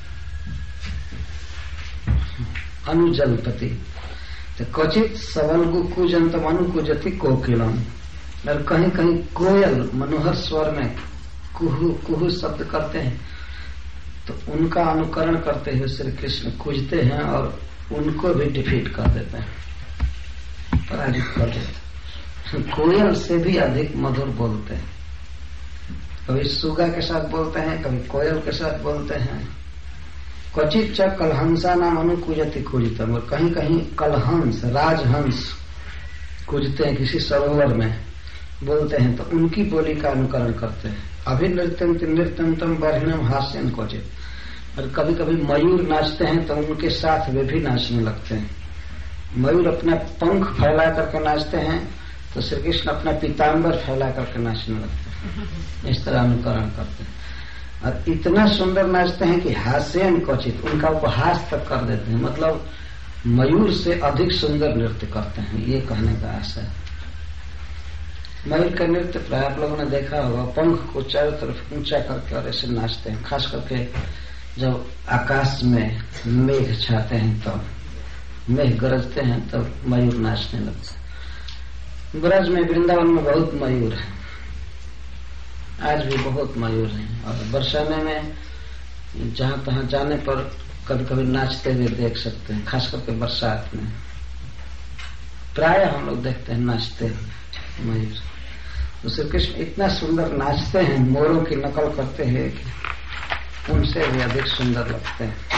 अनुजलपति। तो क्वचित सवल्गु कूजंतम अनुकूजति कोकिलम, और कहीं कहीं कोयल मनोहर स्वर में कुहू कुहू शब्द करते हैं, तो उनका अनुकरण करते हुए श्री कृष्ण कूजते हैं और उनको भी डिफीट कर देते हैं, पराजित कर देते हैं। कोयल से भी अधिक मधुर बोलते हैं, कभी सुगा के साथ बोलते हैं, कभी कोयल के साथ बोलते हैं। क्वचित च कलहंसा नाम अनुकूजति कूजितम, और कहीं कहीं कलहंस राजहंस कूजते हैं, किसी सरोवर में बोलते हैं तो उनकी बोली का अनुकरण करते हैं। अभिनृत्यम नृत्यंतम बर्हिणम हास्यन क्वचित, और कभी कभी मयूर नाचते हैं तो उनके साथ वे भी नाचने लगते हैं। मयूर अपना पंख फैला करके नाचते हैं तो श्री कृष्ण अपना पीताम्बर फैला करके नाचने लगते हैं। इस तरह अनुकरण करते हैं और इतना सुंदर नाचते हैं कि हास्यन क्वचित, उनका उपहास तक कर देते हैं। मतलब मयूर से अधिक सुंदर नृत्य करते हैं, ये कहने का आशा है। मयूर का नृत्य प्राय आप लोगों ने देखा होगा, पंख को चारों तरफ ऊंचा करके और ऐसे नाचते हैं, खास करके जब आकाश में मेघ छाते हैं तो मेघ गरजते हैं तब मयूर नाचने लगते हैं। ब्रज में वृंदावन में बहुत मयूर है, आज भी बहुत मयूर हैं, और बरसाने में जहां तहां जाने पर कभी कभी नाचते हुए देख सकते हैं, खास करके बरसात में प्राय हम लोग देखते हैं नाचते हुए मयूर। तो श्री कृष्ण इतना सुंदर नाचते हैं, मोरों की नकल करते हैं कि उनसे भी अधिक सुंदर लगते हैं।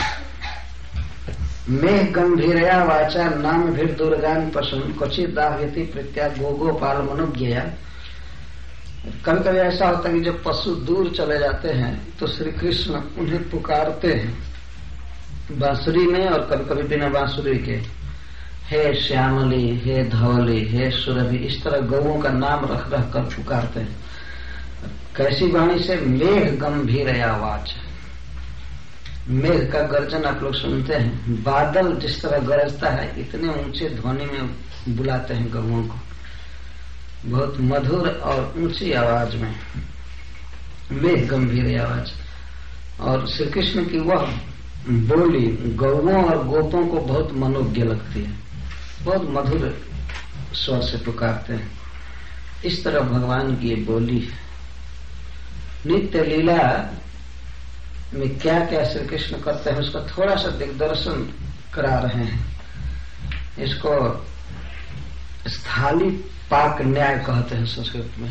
मेघ गंभीरया वाचा नाम भीर दुर्गान पशुन क्वचित दाहयति प्रत्या गोपाल मनुज्ञया। कभी कभी ऐसा होता है कि जब पशु दूर चले जाते हैं तो श्री कृष्ण उन्हें पुकारते हैं बांसुरी में और कभी कभी बिना बांसुरी के, हे श्यामली, हे धवली, हे सुरभि, इस तरह गौओं का नाम रख रख कर पुकारते हैं। कैसी वाणी से? मेघ गंभीर आवाज, मेघ का गर्जन आप लोग सुनते हैं, बादल जिस तरह गरजता है इतने ऊंचे ध्वनि में बुलाते हैं गौओं को, बहुत मधुर और ऊंची आवाज में, मेघ गंभीर आवाज। और श्री कृष्ण की वह बोली गौओं और गोपों को बहुत मनोज्ञ लगती है, बहुत मधुर स्वर से पुकारते हैं। इस तरह भगवान की ये बोली है। नित्य लीला में क्या क्या श्री कृष्ण करते हैं उसका थोड़ा सा दिग्दर्शन करा रहे हैं। इसको स्थाली पाक न्याय कहते हैं संस्कृत में।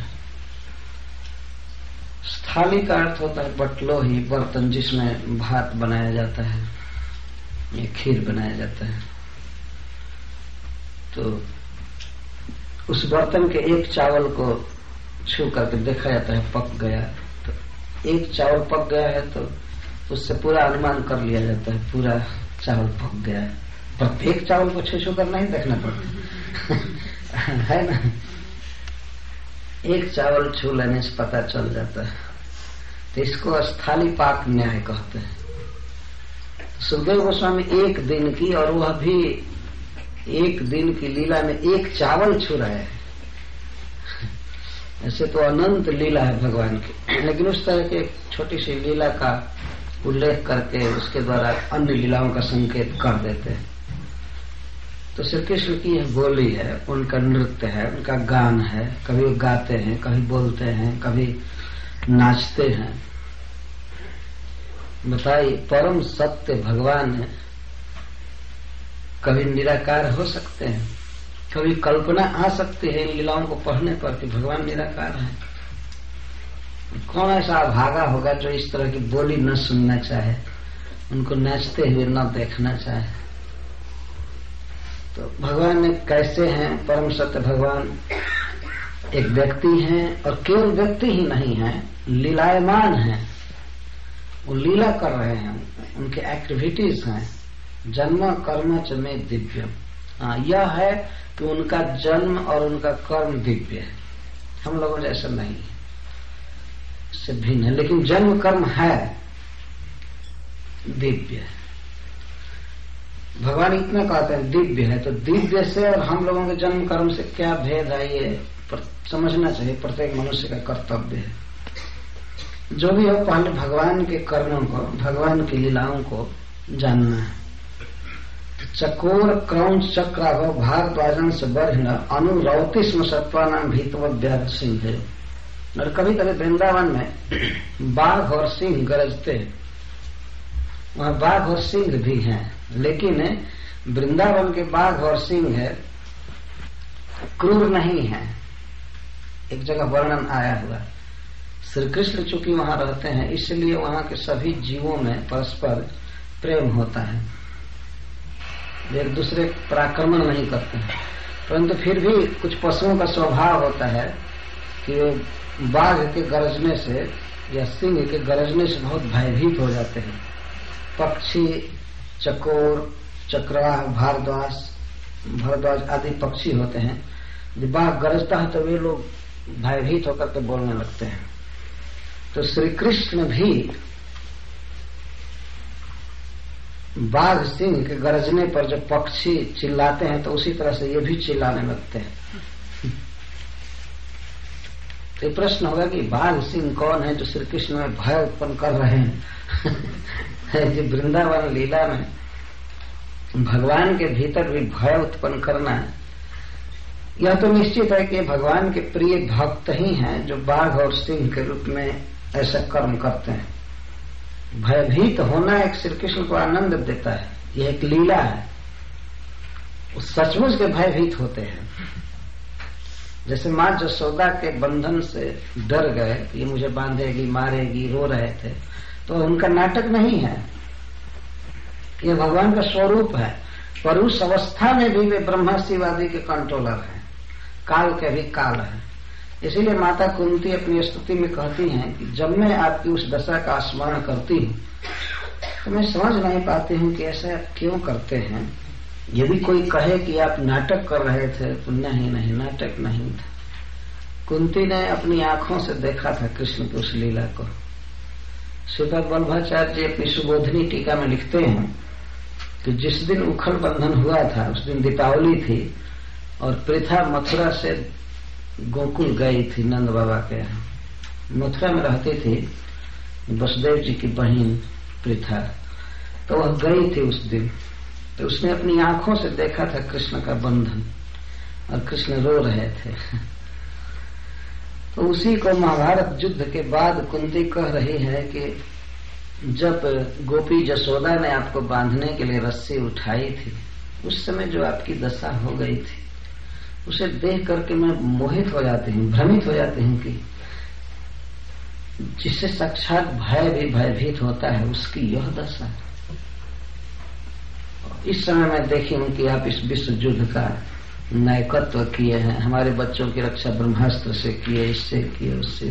स्थाली का अर्थ होता है बटलोही, बर्तन जिसमें भात बनाया जाता है, ये खीर बनाया जाता है। तो उस बर्तन के एक चावल को छू करके देखा जाता है पक गया, तो एक चावल पक गया है तो उससे पूरा अनुमान कर लिया जाता है, पूरा चावल पक गया। प्रत्येक चावल को छू कर नहीं देखना पड़ता है ना, एक चावल छू लेने से पता चल जाता है। तो इसको स्थाली पाक न्याय कहते हैं। सुखदेव गोस्वामी एक दिन की, और वह भी एक दिन की लीला में एक चावल छू रहे हैं। ऐसे तो अनंत लीला है भगवान की, लेकिन उस तरह के छोटी सी लीला का उल्लेख करके उसके द्वारा अन्य लीलाओं का संकेत कर देते हैं। तो श्री कृष्ण की यह बोली है, उनका नृत्य है, उनका गान है। कभी गाते हैं, कभी बोलते हैं, कभी नाचते हैं। बताइए, परम सत्य भगवान है, कभी निराकार हो सकते हैं, कभी कल्पना आ सकती है इन लीलाओं को पढ़ने पर कि भगवान निराकार है। कौन ऐसा अभागा होगा जो इस तरह की बोली न सुनना चाहे, उनको नाचते हुए न देखना चाहे। तो भगवान ने कैसे हैं? परम सत्य भगवान एक व्यक्ति हैं, और केवल व्यक्ति ही नहीं है, लीलायमान है। वो लीला कर रहे हैं, उनके एक्टिविटीज हैं। जन्म कर्म च में दिव्यम। यह है कि उनका जन्म और उनका कर्म दिव्य है, हम लोगों जैसा नहीं है, इससे भिन्न है। लेकिन जन्म कर्म है दिव्य है। भगवान इतना कहते हैं दिव्य है, तो दिव्य से और हम लोगों के जन्म कर्म से क्या भेद है, ये समझना चाहिए। प्रत्येक मनुष्य का कर्तव्य है। जो भी हो, पहले भगवान के कर्मों को, भगवान की लीलाओं को जानना है। चकोर क्रौंच चक्राव भारद्वाजन से बर्हिण अनुरौती स्म सत्वानाम भीतव्यार सिंह। और कभी कभी वृंदावन में बाघ और सिंह गरजते हैं। वहाँ बाघ और सिंह भी हैं, लेकिन वृंदावन के बाघ और सिंह है क्रूर नहीं है। एक जगह वर्णन आया हुआ, श्री कृष्ण चूंकि वहां रहते हैं, इसलिए वहां के सभी जीवों में परस्पर प्रेम होता है, एक दूसरे पर आक्रमण नहीं करते हैं। परंतु फिर भी कुछ पशुओं का स्वभाव होता है कि वे बाघ के गरजने से या सिंह के गरजने से बहुत भयभीत हो जाते हैं। पक्षी, चकोर, चक्रवाह, भारद्वाज आदि पक्षी होते हैं। जब बाघ गरजता है तो वे लोग भयभीत होकर के बोलने लगते हैं। तो श्री कृष्ण भी बाघ सिंह के गरजने पर जब पक्षी चिल्लाते हैं तो उसी तरह से ये भी चिल्लाने लगते हैं। तो प्रश्न होगा कि बाघ सिंह कौन है जो श्री कृष्ण में भय उत्पन्न कर रहे हैं। जो वृंदावन लीला में भगवान के भीतर भी भय उत्पन्न करना है, यह तो निश्चित है कि भगवान के प्रिय भक्त ही हैं जो बाघ और सिंह के रूप में ऐसा कर्म करते हैं। भयभीत होना एक श्री कृष्ण को आनंद देता है, यह एक लीला है। वो सचमुच के भयभीत होते हैं। जैसे माँ जसोदा के बंधन से डर गए, ये मुझे बांधेगी, मारेगी, रो रहे थे, तो उनका नाटक नहीं है, ये भगवान का स्वरूप है। पर उस अवस्था में भी वे ब्रह्मा शिवादि के कंट्रोलर हैं, काल के भी काल है। इसीलिए माता कुंती अपनी स्तुति में कहती हैं कि जब मैं आपकी उस दशा का स्मरण करती हूँ तो मैं समझ नहीं पाती हूँ कि ऐसा आप क्यों करते हैं। यदि कोई कहे कि आप नाटक कर रहे थे तो नहीं, नाटक नहीं था। कुंती ने अपनी आंखों से देखा था कृष्ण की उस लीला को। श्रीपाद वल्लभाचार्य जी अपनी सुबोधिनी टीका में लिखते हैं कि जिस दिन उखल बंधन हुआ था उस दिन दीपावली थी, और पृथा मथुरा से गोकुल गई थी नंद बाबा के यहाँ। मथुरा में रहती थी वसुदेव जी की बहन पृथा, तो वह गई थी उस दिन। तो उसने अपनी आंखों से देखा था कृष्ण का बंधन, और कृष्ण रो रहे थे। तो उसी को महाभारत युद्ध के बाद कुंती कह रही है कि जब गोपी जसोदा ने आपको बांधने के लिए रस्सी उठाई थी, उस समय जो आपकी दशा हो गई थी, उसे देख करके मैं मोहित हो जाती हूँ, भ्रमित हो जाती हूँ कि जिससे साक्षात भय भी भयभीत होता है उसकी यह दशा। इस समय मैं देखी हूँ कि आप इस विश्व युद्ध का नायकत्व किए हैं, हमारे बच्चों की रक्षा ब्रह्मास्त्र से किए, इससे किए, उससे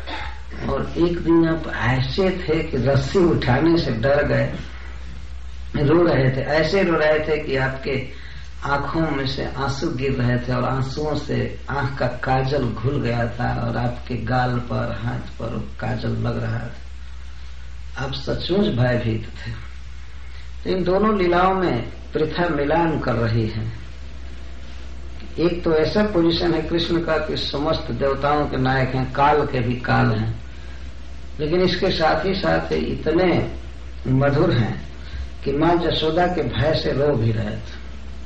किए। और एक दिन आप ऐसे थे कि रस्सी उठाने से डर गए, रो रहे थे, ऐसे रो रहे थे कि आपके आंखों में से आंसू गिर रहे थे और आंसुओं से आंख का काजल घुल गया था और आपके गाल पर हाथ पर काजल लग रहा था। आप सचमुच भयभीत थे। इन दोनों लीलाओं में प्रथा मिलान कर रही है। एक तो ऐसा पोजीशन है कृष्ण का कि समस्त देवताओं के नायक हैं, काल के भी काल हैं, लेकिन इसके साथ ही साथ इतने मधुर हैं कि मां यशोदा के भय से रो भी रहे थे।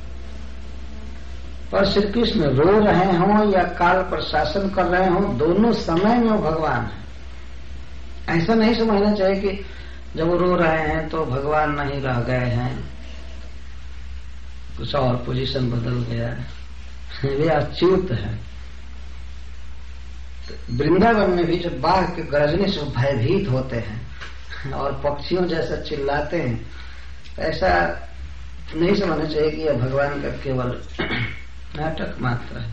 पर श्री कृष्ण रो रहे हों या काल पर शासन कर रहे हों, दोनों समय में वो भगवान है। ऐसा नहीं समझना चाहिए कि जब वो रो रहे हैं तो भगवान नहीं रह गए हैं, कुछ और पोजीशन बदल गया है, वे अच्युत है। वृंदावन में भी जब बाघ के गरजने से भयभीत होते हैं और पक्षियों जैसा चिल्लाते हैं, तो ऐसा नहीं समझना चाहिए कि यह भगवान का केवल नाटक मात्र है।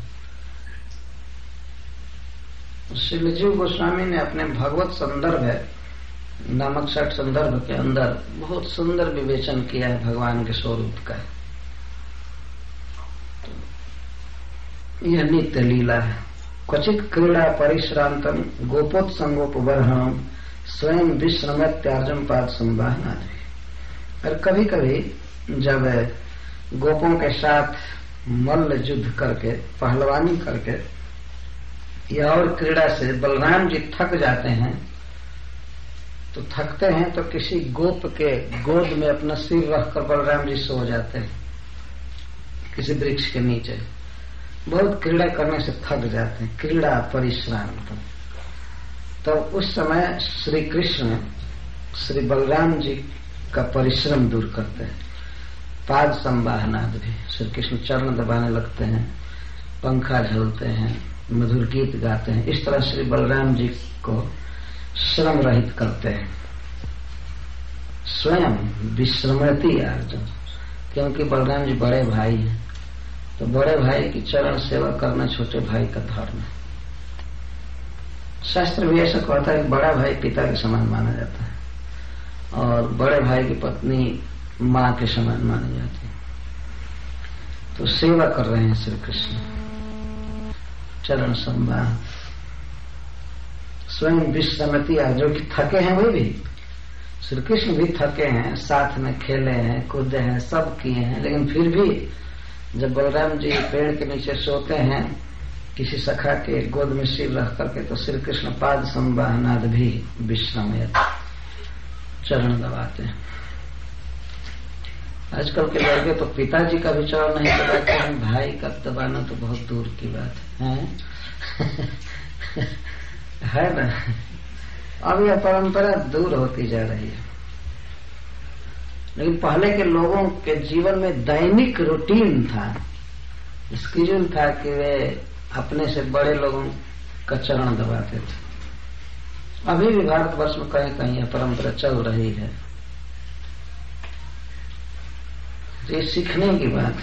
श्रीजीव गोस्वामी ने अपने भगवत संदर्भ नामक 60 संदर्भ के अंदर बहुत सुंदर विवेचन किया है भगवान के स्वरूप का। यह नित्य लीला है। क्वचित क्रीड़ा परिश्रांतम गोपोत्संगोपबर्हणम स्वयं विश्रमत्यार्जम पाद संवाहना। और कभी कभी जब गोपों के साथ मल्ल युद्ध करके पहलवानी करके या और क्रीड़ा से बलराम जी थक जाते हैं, तो थकते हैं तो किसी गोप के गोद में अपना सिर रखकर बलराम जी सो जाते हैं किसी वृक्ष के नीचे। बहुत क्रीड़ा करने से थक जाते हैं, क्रीड़ा परिश्राम। तो उस समय श्री कृष्ण श्री बलराम जी का परिश्रम दूर करते हैं। पाद संवाहनाद भी, श्री कृष्ण चरण दबाने लगते हैं, पंखा झलते हैं, मधुर गीत गाते हैं। इस तरह श्री बलराम जी को श्रम रहित करते हैं। स्वयं विश्रमति अर्जुन, क्योंकि बलराम जी बड़े भाई हैं, तो बड़े भाई की चरण सेवा करना छोटे भाई का धर्म है। शास्त्र भी ऐसा कहता है कि बड़ा भाई पिता के समान माना जाता है और बड़े भाई की पत्नी मां के समान मानी जाती है। तो सेवा कर रहे हैं श्री कृष्ण, चरण संवाह। स्वयं विश्रमति, जो कि थके हैं वे भी, श्री कृष्ण भी थके हैं, साथ में खेले हैं, कूदे हैं, सब किए हैं, लेकिन फिर भी जब बलराम जी पेड़ के नीचे सोते हैं किसी सखा के गोद में सिर रख करके, तो श्री कृष्ण पाद संवाहनाद भी विश्राम चरण दबाते हैं। आजकल के लड़के तो पिताजी का भी चरण नहीं दबाते हैं, भाई का दबाना तो बहुत दूर की बात है है ना। अब यह परंपरा दूर होती जा रही है, लेकिन पहले के लोगों के जीवन में दैनिक रूटीन था, स्केड्यूल था कि वे अपने से बड़े लोगों का चरण दबाते थे। अभी भी भारतवर्ष में कहीं कहीं यह परंपरा चल रही है। ये सीखने की बात,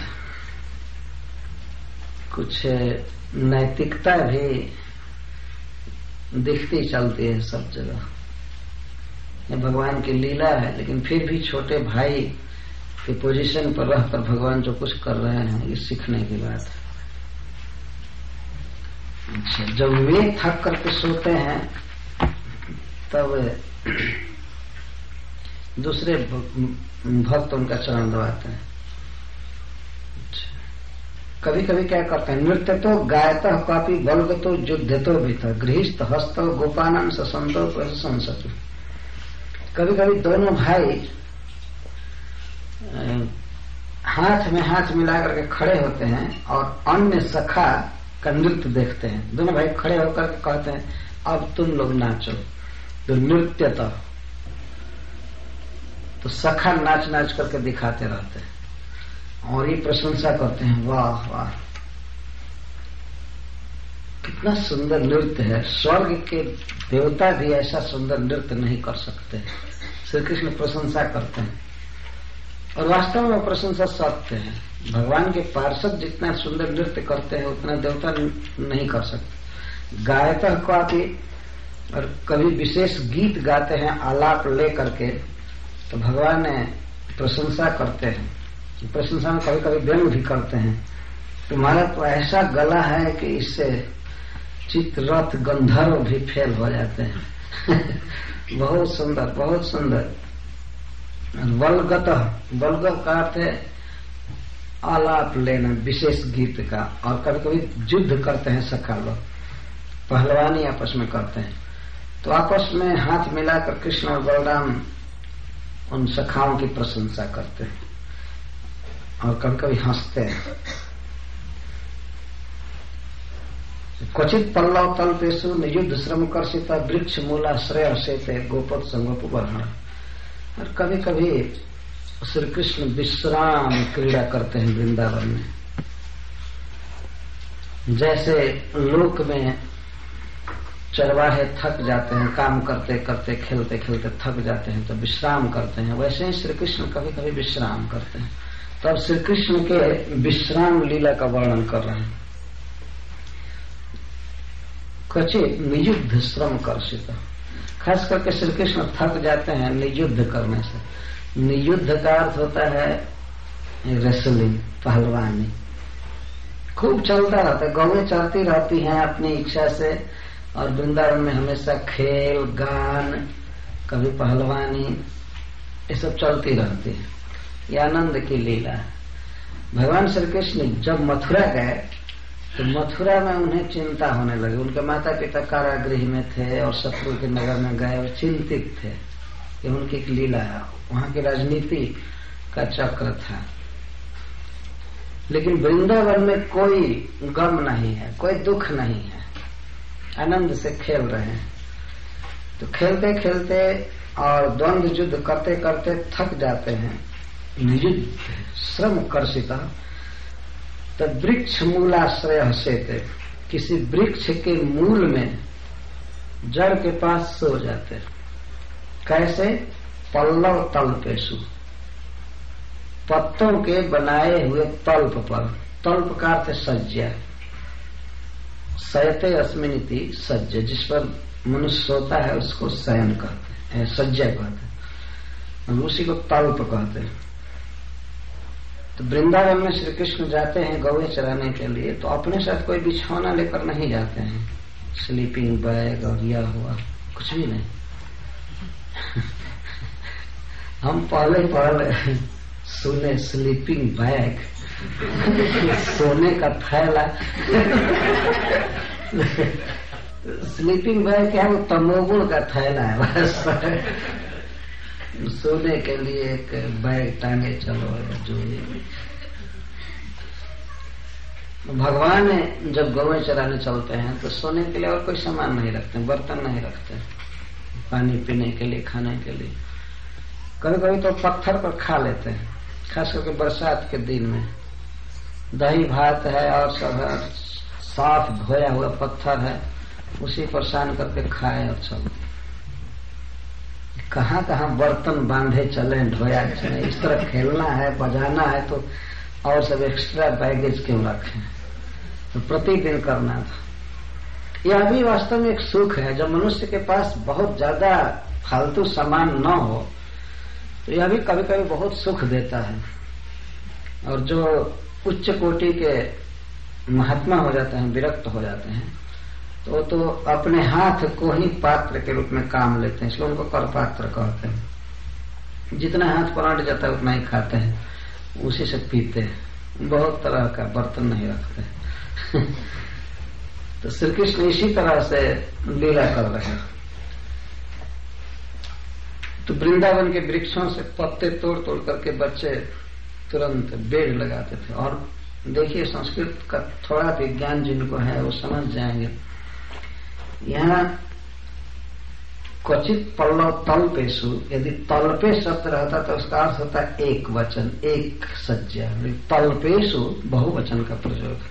कुछ नैतिकता भी दिखती चलती है सब जगह। ये भगवान की लीला है, लेकिन फिर भी छोटे भाई के पोजीशन पर रहकर भगवान जो कुछ कर रहे हैं, ये सीखने की बात है। अच्छा, जब वे थक करके सोते हैं तब दूसरे भक्त उनका चरण दबाते हैं। कभी कभी क्या करते हैं, नृत्य तो गायतः कापी बल्ग तो युद्ध तो भीतर गृहस्थ हस्त गोपानन ससंतो संसतु। कभी कभी दोनों भाई हाथ में हाथ मिला करके खड़े होते हैं और अन्य सखा का नृत्य देखते हैं। दोनों भाई खड़े होकर के कहते हैं अब तुम लोग नाचो, तो नृत्य तो सखा नाच नाच करके दिखाते रहते हैं और ये प्रशंसा करते हैं, वाह वाह कितना सुंदर नृत्य है, स्वर्ग के देवता भी ऐसा सुंदर नृत्य नहीं कर सकते। श्री कृष्ण प्रशंसा करते हैं और वास्तव में प्रशंसा सत्य है। भगवान के पार्षद जितना सुंदर नृत्य करते हैं उतना देवता नहीं कर सकते। गायतः काफी, और कभी विशेष गीत गाते हैं आलाप ले करके, तो भगवान प्रशंसा करते हैं, प्रशंसा में कभी कभी व्यंग भी करते हैं। तुम्हारा तो ऐसा गला है कि इससे चित्ररथ गंधर्व भी फेल हो जाते हैं। बहुत सुंदर, बहुत सुंदर। वल्गतः, वल्ग का अर्थ है आलाप लेना विशेष गीत का। और कभी कभी युद्ध करते हैं सखा लोग, पहलवानी आपस में करते हैं, तो आपस में हाथ मिलाकर कृष्ण और बलराम उन सखाओं की प्रशंसा करते हैं और कभी कभी हंसते हैं। क्वचित पल्लव तल्पेषु नियुद्ध श्रम कर्षिता वृक्ष मूलाश्रय सेते गोपत संगोपवर्हण। और कभी कभी श्री कृष्ण विश्राम क्रीड़ा करते हैं वृंदावन में। जैसे लोक में चरवाहे थक जाते हैं, काम करते करते खेलते खेलते थक जाते हैं तो विश्राम करते हैं, वैसे ही श्री कृष्ण कभी कभी विश्राम करते हैं। तो अब श्री कृष्ण के विश्राम लीला का वर्णन कर रहे हैं। क्वचित नियुद्ध श्रम कर्षित, खास करके श्री कृष्ण थक जाते हैं नियुद्ध करने से। नियुद्ध का अर्थ होता है रेसलिंग, पहलवानी। खूब चलता रहता है, गौएं चलती रहती हैं अपनी इच्छा से, और वृंदावन में हमेशा खेल गान, कभी पहलवानी, ये सब चलती रहती है। ये आनंद की लीला है। भगवान श्री कृष्ण जब मथुरा गए तो मथुरा में उन्हें चिंता होने लगी। उनके माता पिता कारागृह में थे और शत्रु के नगर में गए और चिंतित थे कि उनकी एक लीला है, वहां की राजनीति का चक्र था। लेकिन वृंदावन में कोई गम नहीं है, कोई दुख नहीं है, आनंद से खेल रहे हैं। तो खेलते खेलते और द्वंद्व युद्ध करते करते थक जाते हैं। नियुद्ध श्रम कर्षिता तो वृक्ष मूलाश्रय हसेते, किसी वृक्ष के मूल में जड़ के पास सो जाते। कैसे? पल्लव तल्पेषु, पत्तों के बनाए हुए तल्प पर। तल्प का अर्थ सज्जा, शयते अस्मिनिति सज्ज, जिस पर मनुष्य सोता है उसको शयन कहते हैं, सज्जा कहते हैं, उसी को तल्प कहते हैं। तो वृंदावन में श्री कृष्ण जाते हैं गौएं चराने के लिए, तो अपने साथ कोई बिछौना लेकर नहीं जाते हैं, स्लीपिंग बैग और यह हुआ कुछ भी नहीं। हम पहले सुने स्लीपिंग बैग, सोने का थैला। स्लीपिंग बैग क्या है? वो तमोगुण का थैला है बस। सोने के लिए एक बैग टांगे चलो, जो भगवान जब गौएं चराने चलते हैं तो सोने के लिए और कोई सामान नहीं रखते, बर्तन नहीं रखते, पानी पीने के लिए, खाने के लिए। कभी कभी तो पत्थर पर खा लेते हैं, खास करके बरसात के दिन में। दही भात है और सब है, साफ धोया हुआ पत्थर है, उसी पर सान करके खाए और सब। कहाँ कहाँ बर्तन बांधे चले, ढोया चले, इस तरह खेलना है, बजाना है, तो और सब एक्स्ट्रा बैगेज क्यों रखें? तो प्रतिदिन करना था। यह भी वास्तव में एक सुख है। जब मनुष्य के पास बहुत ज्यादा फालतू सामान न हो तो यह भी कभी कभी बहुत सुख देता है। और जो उच्च कोटि के महात्मा हो जाते हैं, विरक्त हो जाते हैं, तो अपने हाथ को ही पात्र के रूप में काम लेते हैं, इसलिए उनको कर पात्र कहते हैं। जितना हाथ पलट जाता है उतना ही खाते हैं, उसी से पीते हैं, बहुत तरह का बर्तन नहीं रखते। तो श्री कृष्ण इसी तरह से लीला कर रहे हैं। तो वृंदावन के वृक्षों से पत्ते तोड़ तोड़ करके बच्चे तुरंत बेड़ लगाते थे। और देखिए, संस्कृत का थोड़ा भी ज्ञान जिनको है वो समझ जाएंगे। यहाँ क्वचित पल्लव तल्पेषु, यदि तल्पे शब्द रहता तो उसका अर्थ होता है एक वचन, एक सज्जा। तल्पेषु बहुवचन का प्रयोग है।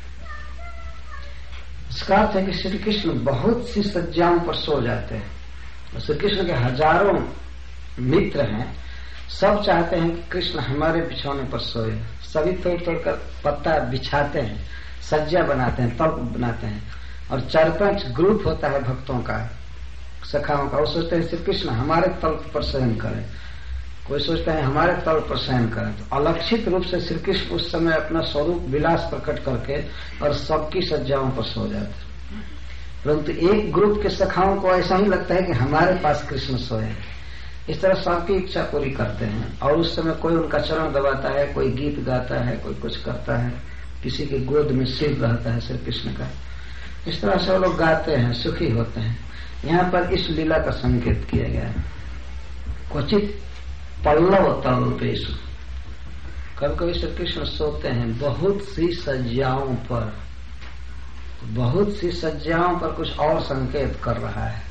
इसका अर्थ है कि श्री कृष्ण बहुत सी सज्जाओं पर सो जाते हैं। श्री कृष्ण के हजारों मित्र हैं, सब चाहते हैं कि कृष्ण हमारे बिछौने पर सोए। सभी तोड़ तोड़ कर पत्ता बिछाते हैं, सज्जा बनाते हैं, तल्प बनाते हैं, और 4-5 ग्रुप होता है भक्तों का, सखाओं का। वो सोचते हैं श्री कृष्ण हमारे तल्प पर शयन करें। कोई सोचता है हमारे तल पर शयन करें, तो अलक्षित रूप से श्री कृष्ण उस समय अपना स्वरूप विलास प्रकट करके और सबकी सज्जाओं पर सो जाते। परंतु एक ग्रुप के सखाओं को ऐसा ही लगता है कि हमारे पास कृष्ण सोए। इस तरह सबकी इच्छा पूरी करते हैं और उस समय कोई उनका चरण दबाता है, कोई गीत गाता है, कोई कुछ करता है, किसी के गोद में सिर रहता है श्री कृष्ण का। इस तरह से लोग गाते हैं, सुखी होते हैं। यहाँ पर इस लीला का संकेत किया गया है। क्वचित पल्लव तल्पेषु, कभी कभी श्री कृष्ण सोते हैं बहुत सी सज्जाओं पर, बहुत सी सज्जाओं पर कुछ और संकेत कर रहा है।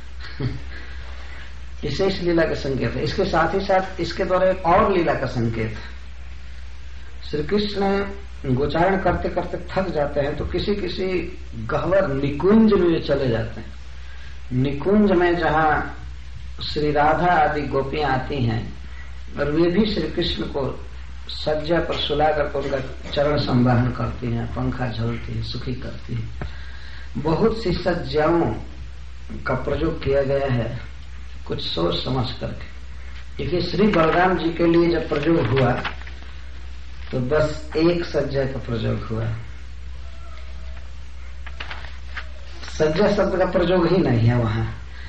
इसे इस लीला का संकेत है। इसके साथ ही साथ इसके द्वारा एक और लीला का संकेत है। श्री कृष्ण गोचारण करते करते थक जाते हैं तो किसी किसी गहवर निकुंज में चले जाते हैं। निकुंज में जहाँ श्री राधा आदि गोपियां आती हैं और वे भी श्री कृष्ण को सज्जा पर सुला करके उनका चरण संवाहन करती हैं, पंखा झलती है, सुखी करती है। बहुत सी सज्जाओं का प्रयोग किया गया है कुछ सोच समझ करके। देखिए श्री बलराम जी के लिए जब प्रयोग हुआ तो बस एक सज्जा का प्रयोग हुआ। सज्जा शब्द का प्रयोग ही नहीं है वहां।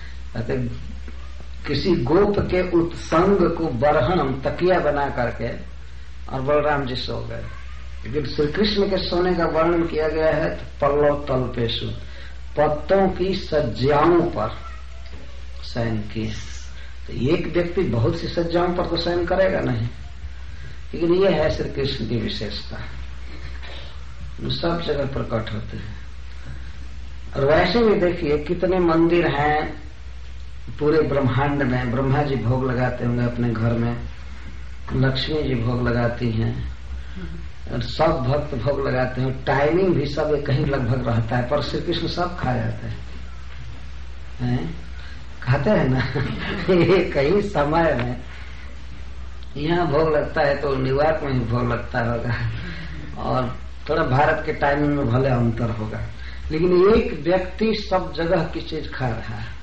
किसी गोप के उत्संग को बरहन तकिया बना करके और बलराम जी सो गए। लेकिन श्री कृष्ण के सोने का वर्णन किया गया है तो पल्लव तल्पेषु, पत्तों की सज्जाओं पर शयन किए। तो एक व्यक्ति बहुत सी सज्जाओं पर तो शयन करेगा नहीं, लेकिन ये है श्री कृष्ण की विशेषता, सब जगह प्रकट होते हैं। और वैसे भी देखिए कितने मंदिर हैं पूरे ब्रह्मांड में। ब्रह्मा जी भोग लगाते होंगे अपने घर में, लक्ष्मी जी भोग लगाती हैं और सब भक्त भोग लगाते हैं। टाइमिंग भी सब कहीं लगभग रहता है, पर श्री कृष्ण सब खा जाते हैं, खाते हैं ना। ये कहीं समय में यहाँ भोग लगता है तो न्यूयॉर्क में ही भोग लगता होगा और थोड़ा भारत के टाइमिंग में भले अंतर होगा, लेकिन एक व्यक्ति सब जगह की चीज खा रहा है।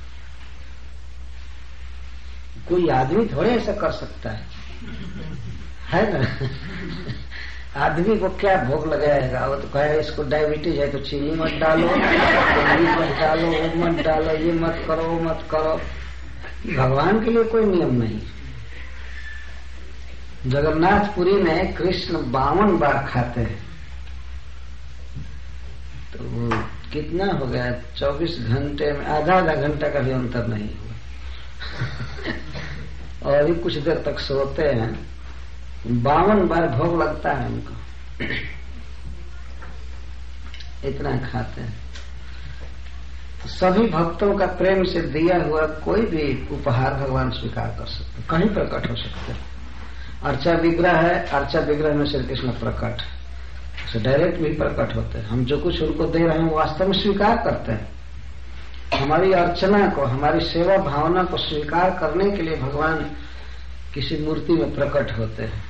कोई आदमी थोड़े ऐसा कर सकता है ना। आदमी को क्या भोग लगाएगा? वो तो कहे इसको डायबिटीज है तो चीनी मत डालो, मत डालो, वो मत डालो, ये मत करो, वो मत करो। भगवान के लिए कोई नियम नहीं। जगन्नाथपुरी में कृष्ण 52 बार खाते हैं, तो वो कितना हो गया? 24 घंटे में आधा घंटा का भी अंतर नहीं हुआ। और भी कुछ देर तक सोते हैं, 52 बार भोग लगता है उनको, इतना खाते हैं। सभी भक्तों का प्रेम से दिया हुआ कोई भी उपहार भगवान स्वीकार कर सकते, कहीं प्रकट हो सकते हैं। अर्चा विग्रह है, अर्चा विग्रह में श्री कृष्ण प्रकट से डायरेक्ट भी प्रकट होते हैं। हम जो कुछ उनको दे रहे हैं वो वास्तव में स्वीकार करते हैं। हमारी अर्चना को, हमारी सेवा भावना को स्वीकार करने के लिए भगवान किसी मूर्ति में प्रकट होते हैं।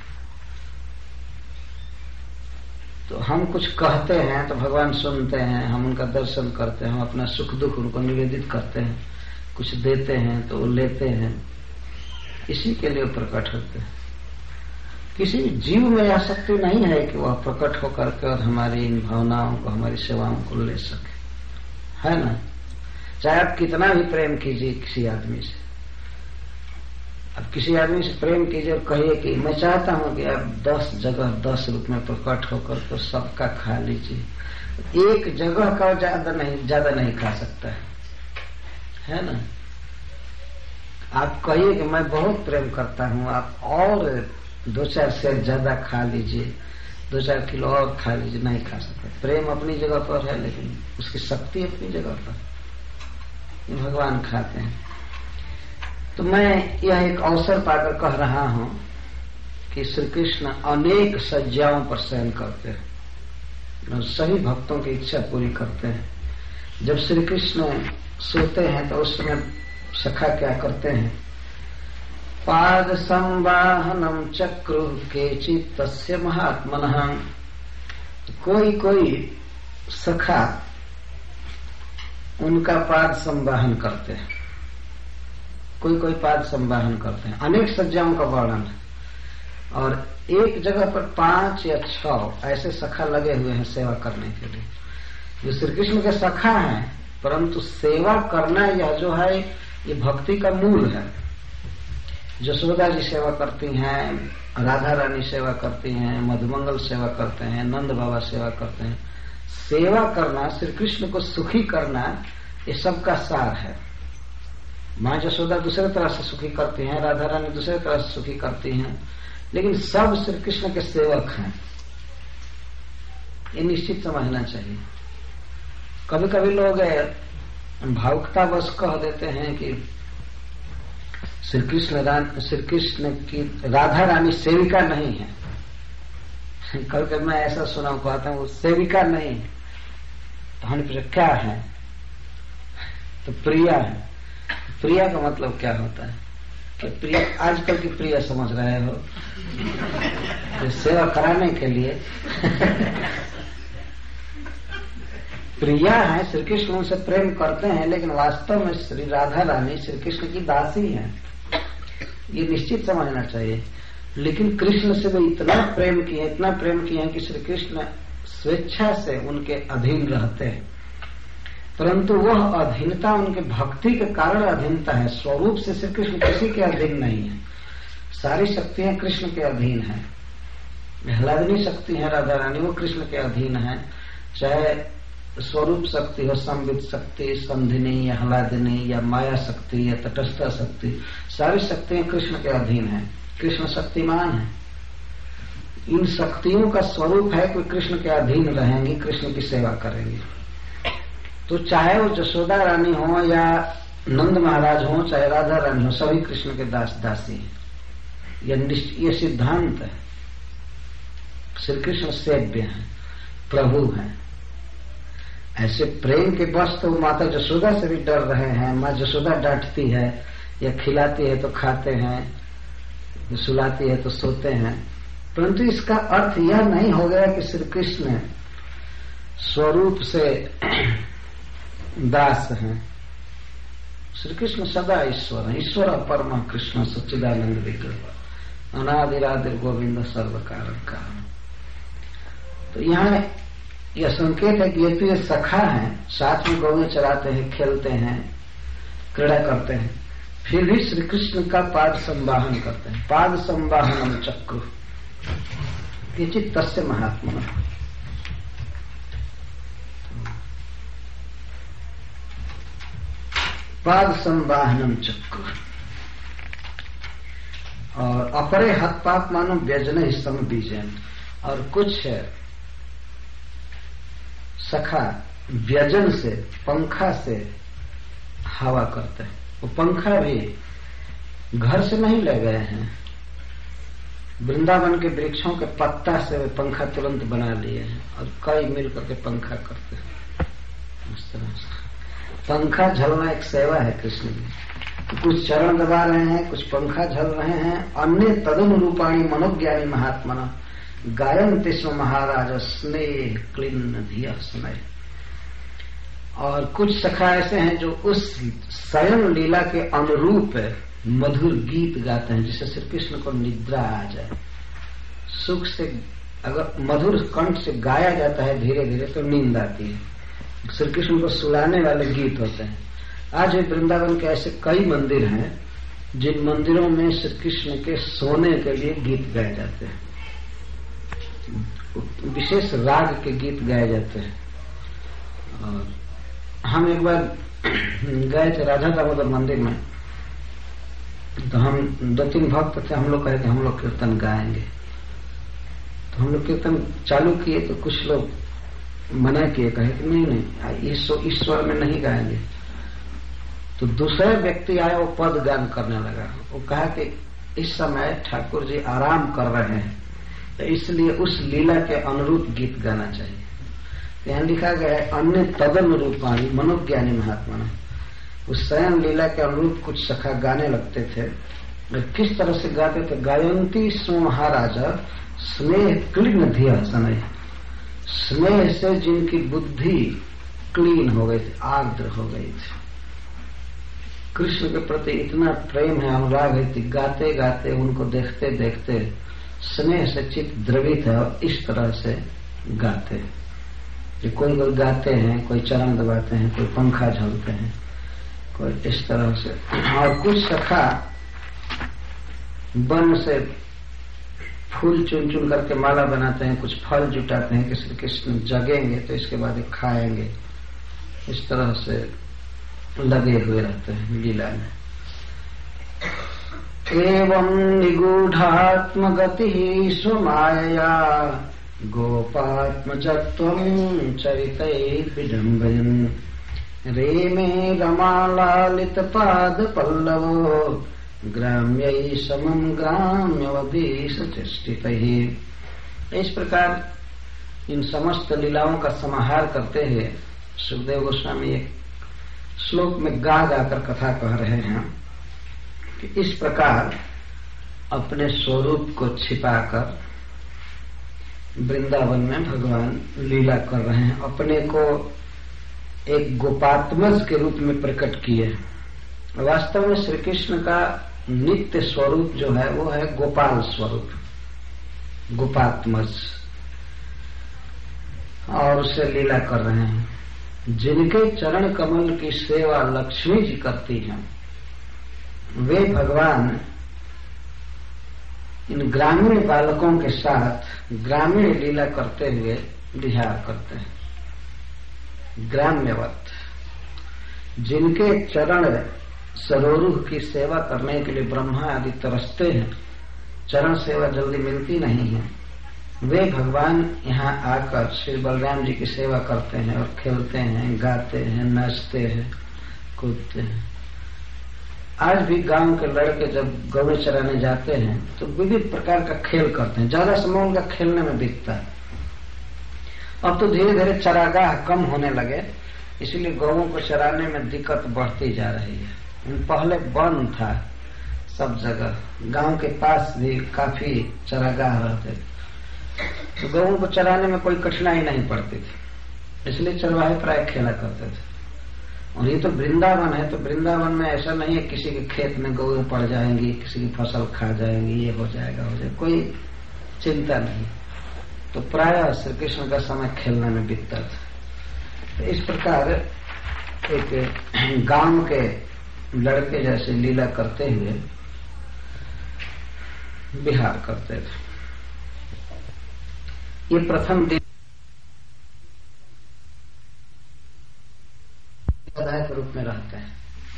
तो हम कुछ कहते हैं तो भगवान सुनते हैं, हम उनका दर्शन करते हैं, हम अपना सुख दुख उनको निवेदित करते हैं, कुछ देते हैं तो वो लेते हैं, इसी के लिए प्रकट होते हैं। किसी जीव में यह शक्ति नहीं है कि वह प्रकट होकर के और हमारी इन भावनाओं को, हमारी सेवाओं को ले सके, है ना। चाहे आप कितना भी प्रेम कीजिए किसी आदमी से, अब किसी आदमी से प्रेम कीजिए और कहिए कि मैं चाहता हूं कि आप 10 जगह 10 रूप में प्रकट होकर तो सबका खा लीजिए। एक जगह का ज्यादा नहीं खा सकता है ना। आप कहिए कि मैं बहुत प्रेम करता हूं, आप और 2-4 सेर ज्यादा खा लीजिए, 2-4 किलो और खा लीजिए, नहीं खा सकते। प्रेम अपनी जगह पर है लेकिन उसकी शक्ति अपनी जगह पर, भगवान खाते हैं। तो मैं यह एक अवसर पाकर कह रहा हूं कि श्री कृष्ण अनेक सज्जाओं पर शयन करते हैं और सभी भक्तों की इच्छा पूरी करते हैं। जब श्री कृष्ण सोते हैं तो उस समय सखा क्या करते हैं? पाद संवाहनम चक्रु केचित् तस्य महात्मनः। कोई कोई सखा उनका पाद संवाहन करते हैं। कोई कोई पाद संवाहन करते हैं। अनेक सज्जाओं का वर्णन है और एक जगह पर 5 या 6 ऐसे सखा लगे हुए हैं सेवा करने के लिए, जो श्री कृष्ण के सखा हैं, परंतु सेवा करना यह जो है ये भक्ति का मूल है। यशोदा जी सेवा करती हैं, राधा रानी सेवा करती हैं, मधुमंगल सेवा करते हैं, नंद बाबा सेवा करते हैं। सेवा करना, श्री कृष्ण को सुखी करना, ये सबका सार है। माँ यशोदा दूसरे तरह से सुखी करती हैं, राधा रानी दूसरे तरह से सुखी करती हैं, लेकिन सब श्री कृष्ण के सेवक हैं। ये निश्चित समझना चाहिए। कभी कभी लोग भावुकतावश कह देते हैं कि श्री कृष्ण की राधा रानी सेविका नहीं है। कभी कभी मैं ऐसा सुना कहता हूँ वो सेविका नहीं है। तो हमने पूछा क्या है, तो प्रिया है। प्रिया का मतलब क्या होता है कि प्रिया आजकल की प्रिया समझ रहे हो, तो सेवा कराने के लिए प्रिया है। श्री कृष्ण उनसे प्रेम करते हैं, लेकिन वास्तव में श्री राधा रानी श्री कृष्ण की दासी हैं। ये निश्चित समझना चाहिए। लेकिन कृष्ण से वो इतना प्रेम किए, इतना प्रेम किए हैं कि श्री कृष्ण स्वेच्छा से उनके अधीन रहते हैं, परंतु वह अधीनता उनके भक्ति के कारण अधीनता है। स्वरूप से श्री कृष्ण किसी के अधीन नहीं है। सारी शक्तियां कृष्ण के अधीन है। आह्लादनी शक्ति है राधा रानी, वो कृष्ण के अधीन है। चाहे स्वरूप शक्ति हो, संवित शक्ति, संधिनी या आह्लादनी या माया शक्ति या तटस्थ शक्ति, सारी शक्तियां कृष्ण के अधीन है। कृष्ण शक्तिमान है। इन शक्तियों का स्वरूप है कि कृष्ण के अधीन रहेंगी, कृष्ण की सेवा करेंगी। तो चाहे वो यशोदा रानी हो या नंद महाराज हो, चाहे राधा रानी हो, सभी कृष्ण के दास दासी हैं। ये सिद्धांत है। श्री कृष्ण सेव्य है, प्रभु है। ऐसे प्रेम के वश तो माता यशोदा से भी डर रहे हैं। माँ यशोदा डांटती है या खिलाती है तो खाते हैं, सुलाती है तो सोते हैं, परंतु इसका अर्थ यह नहीं हो गया कि श्री कृष्ण स्वरूप से दास हैं। श्री कृष्ण सदा ईश्वर है। ईश्वर परमा कृष्ण सच्चिदानंद विग्रह अनादिरादिर गोविंद सर्व कारण कारण। तो यहाँ यह संकेत है कि ये तो ये सखा है, साथ में गौएं चराते हैं, खेलते हैं, क्रीड़ा करते हैं, फिर भी श्री कृष्ण का पाद संवाहन करते हैं। पाद संवाहनम चक्र किंचित तस्य महात्मा। पाद संवाहनम चक्र और अपरे हत पाप मानो व्यजन ही सम बीजन। और कुछ सखा व्यजन से, पंखा से हवा करते हैं। वो पंखा भी घर से नहीं ले गए हैं, वृंदावन के वृक्षों के पत्ता से वे पंखा तुरंत बना लिए हैं और कई मिलकर के पंखा करते हैं। उस तरह से पंखा झलना एक सेवा है कृष्ण की। कुछ चरण दबा रहे हैं, कुछ पंखा झल रहे हैं। अन्य तदनुरूपाणी मनोज्ञानी महात्मना गायन्ति स्म महाराज स्नेह क्लीन धिया स्नेह। और कुछ सखा ऐसे हैं जो उस स्वयं लीला के अनुरूप मधुर गीत गाते हैं, जिससे श्री कृष्ण को निद्रा आ जाए। सुख से अगर मधुर कंठ से गाया जाता है धीरे धीरे तो नींद आती है। श्री कृष्ण को सुलाने वाले गीत होते हैं। आज भी वृंदावन के ऐसे कई मंदिर हैं जिन मंदिरों में श्री कृष्ण के सोने के लिए गीत गाए जाते हैं, विशेष राग के गीत गाए जाते हैं। और हम एक बार गए थे राधा दामोदर मंदिर में, तो हम 2-3 भक्त थे। हम लोग कहे कि हम लोग कीर्तन गाएंगे, तो हम लोग कीर्तन चालू किए तो कुछ लोग मना किए, कहे कि नहीं ईश्वर में नहीं गाएंगे। तो दूसरे व्यक्ति आए, वो पद गान करने लगा। वो कहा कि इस समय ठाकुर जी आराम कर रहे हैं, तो इसलिए उस लीला के अनुरूप गीत गाना चाहिए। यहाँ लिखा गया है अन्य तदनुरूपाणी मनोज्ञानी महात्मा। उस स्वयं लीला के अनुरूप कुछ सखा गाने लगते थे। किस तरह से गाते थे? गायन्ति स्म महाराज स्नेह क्लीन धिया सनय। स्नेह से जिनकी बुद्धि क्लीन हो गई थी, आर्द्र हो गई थी। कृष्ण के प्रति इतना प्रेम है, अनुराग है कि गाते गाते उनको देखते देखते स्नेह से चित्त द्रवित है और इस तरह से गाते हैं। कोई कोई गाते हैं, कोई चरण दबाते हैं, कोई पंखा झलते हैं, कोई इस तरह से। और कुछ सखा वन से फूल चुन चुन करके माला बनाते हैं, कुछ फल जुटाते हैं कि श्री कृष्ण जगेंगे तो इसके बाद खाएंगे। इस तरह से लगे हुए रहते हैं लीला में। एवं निगूढ़ात्म गति स्वमायया गोपात्मजत्वं चरितैर्विडम्बयन् रेमे रमालालित पाद पल्लवो ग्राम्यै समं ग्राम्यवधीश चेष्टितैः। इस प्रकार इन समस्त लीलाओं का समाहार करते हुए सुखदेव गोस्वामी एक श्लोक में गा गाकर कथा कह रहे हैं कि इस प्रकार अपने स्वरूप को छिपाकर वृंदावन में भगवान लीला कर रहे हैं। अपने को एक गोपात्मज के रूप में प्रकट किए। वास्तव में श्री कृष्ण का नित्य स्वरूप जो है वो है गोपाल स्वरूप, गोपात्मज, और उससे लीला कर रहे हैं। जिनके चरण कमल की सेवा लक्ष्मी जी करती हैं वे भगवान इन ग्रामीण बालकों के साथ ग्रामीण लीला करते हुए विहार करते हैं। ग्राम्यवत, जिनके चरण सरोरुह की सेवा करने के लिए ब्रह्मा आदि तरसते हैं, चरण सेवा जल्दी मिलती नहीं है, वे भगवान यहाँ आकर श्री बलराम जी की सेवा करते हैं और खेलते हैं, गाते हैं, नाचते हैं, कूदते हैं। आज भी गांव के लड़के जब गौ चराने जाते हैं तो विविध प्रकार का खेल करते हैं। ज्यादा समय उनका खेलने में बीतता है। अब तो धीरे धीरे चरागाह कम होने लगे, इसलिए गौओं को चराने में दिक्कत बढ़ती जा रही है। पहले वन था सब जगह, गांव के पास भी काफी चरागाह रहते, तो गौओं को चराने में कोई कठिनाई नहीं पड़ती थी, इसलिए चरवाहे प्राय खेला करते थे। और ये तो वृंदावन है, तो वृंदावन में ऐसा नहीं है किसी के खेत में गौएं पड़ जाएंगी, किसी की फसल खा जाएंगी, ये हो जाएगा, कोई चिंता नहीं। तो प्राय श्री कृष्ण का समय खेलने में बीतता था। तो इस प्रकार एक गांव के लड़के जैसे लीला करते हुए विहार करते थे। ये प्रथम दिन के रूप में रहते हैं।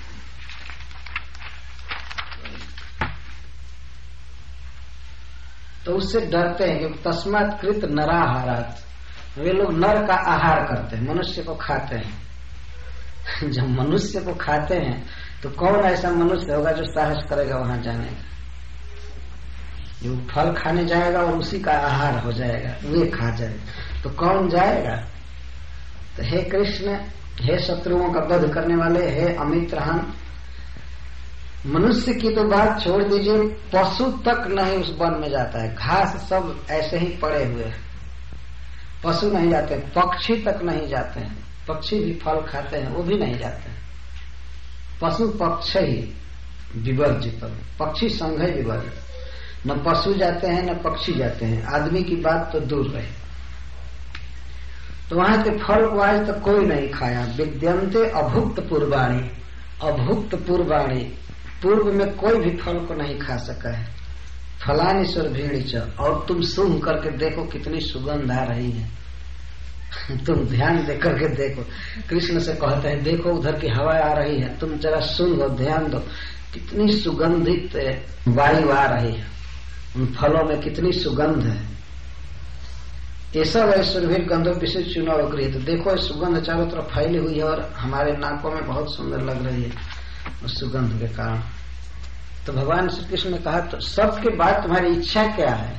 तो उससे डरते हैं कि तस्मात् कृत नराहारात्, वे लोग नर का आहार करते हैं, मनुष्य को खाते हैं। जब मनुष्य को खाते हैं तो कौन ऐसा मनुष्य होगा जो साहस करेगा वहां जाने का? जो फल खाने जाएगा और उसी का आहार हो जाएगा, वे खा जाएगा, तो कौन जाएगा? तो हे कृष्ण, हे शत्रुओं का वध करने वाले, हे अमित रहन, मनुष्य की तो बात छोड़ दीजिए, पशु तक नहीं उस वन में जाता है। घास सब ऐसे ही पड़े हुए हैं, पशु नहीं जाते, पक्षी तक नहीं जाते हैं। पक्षी भी फल खाते हैं, वो भी नहीं जाते हैं। पशु पक्ष ही विवर्जित, पक्षी संघ ही विवर्जित, न पशु जाते हैं न पक्षी जाते हैं। आदमी की बात तो दूर रहे। तो वहां के फल को आज तक कोई नहीं खाया। विद्यन्ते अभुक्त पूर्वाणी, अभुक्त पूर्वाणी, पूर्व में कोई भी फल को नहीं खा सका है। फलानी सुरभीणी, और तुम सूंघ करके देखो कितनी सुगंध आ रही है। तुम ध्यान दे करके देखो। कृष्ण से कहते हैं देखो उधर की हवा आ रही है, तुम जरा सूंघो, ध्यान दो, कितनी सुगंधित वायु आ रही है, उन फलों में कितनी सुगंध है। ये सब है सुरभीर गंधो विशेष चुनाव गृहित। देखो सुगंध चारों तरफ फैली हुई है और हमारे नाकों में बहुत सुंदर लग रही है उस सुगंध के कारण। तो भगवान श्री कृष्ण ने कहा तो सबके बाद तुम्हारी इच्छा क्या है,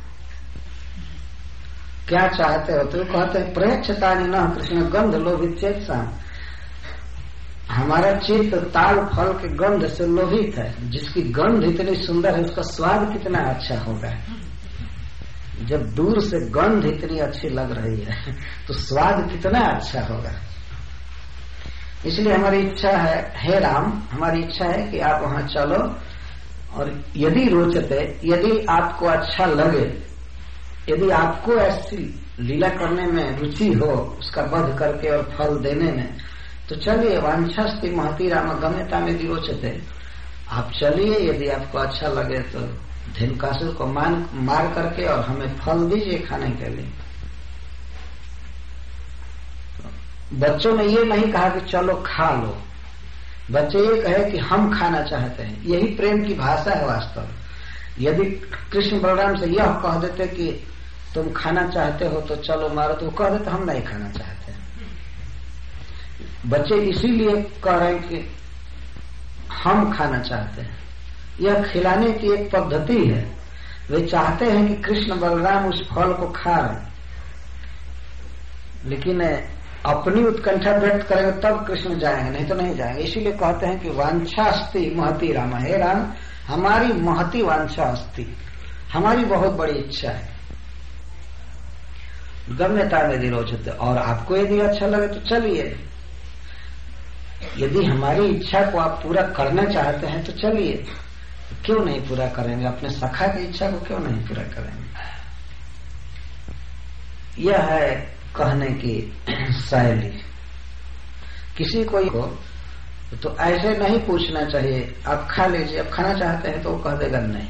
क्या चाहते हो? तो कहते हैं प्रयच्छतानि न कृष्ण गंध लोभित चेतसा, हमारा चित्त ताल फल के गंध से लोभित है। जिसकी गंध इतनी सुंदर है उसका स्वाद कितना अच्छा होगा। जब दूर से गंध इतनी अच्छी लग रही है तो स्वाद कितना अच्छा होगा। इसलिए हमारी इच्छा है, हे राम, हमारी इच्छा है कि आप वहां चलो, और यदि रोचते, यदि आपको अच्छा लगे, यदि आपको ऐसी लीला करने में रुचि हो, उसका वध करके और फल देने में, तो चलिए। वांछास्ति महती राम गम्यता में रोचते, आप चलिए, यदि आपको अच्छा लगे तो धेनुकासुर को मार करके और हमें फल दीजिए खाने के लिए। बच्चों ने ये नहीं कहा कि चलो खा लो, बच्चे ये कहे कि हम खाना चाहते हैं। यही प्रेम की भाषा है वास्तव। यदि कृष्ण बलराम से यह कह देते कि तुम खाना चाहते हो तो चलो मारो, तो कह देते हम नहीं खाना चाहते। बच्चे इसीलिए कह रहे हैं कि हम खाना चाहते हैं। यह खिलाने की एक पद्धति है। वे चाहते हैं कि कृष्ण बलराम उस फल को खा रहे, लेकिन अपनी उत्कंठा व्यक्त करेंगे तब कृष्ण जाएंगे, नहीं तो नहीं जाएंगे। इसीलिए कहते हैं कि वांछा अस्ति महती राम, हे राम, हमारी महती वांछा अस्ति, हमारी बहुत बड़ी इच्छा है। गम्यता में रोचते, और आपको यदि अच्छा लगे तो चलिए। यदि हमारी इच्छा को आप पूरा करना चाहते हैं तो चलिए, क्यों नहीं पूरा करेंगे? अपने सखा की इच्छा को क्यों नहीं पूरा करेंगे? यह है कहने की शैली। किसी को तो ऐसे नहीं पूछना चाहिए आप खा लीजिए, आप खाना चाहते हैं, तो वो कह देगा नहीं।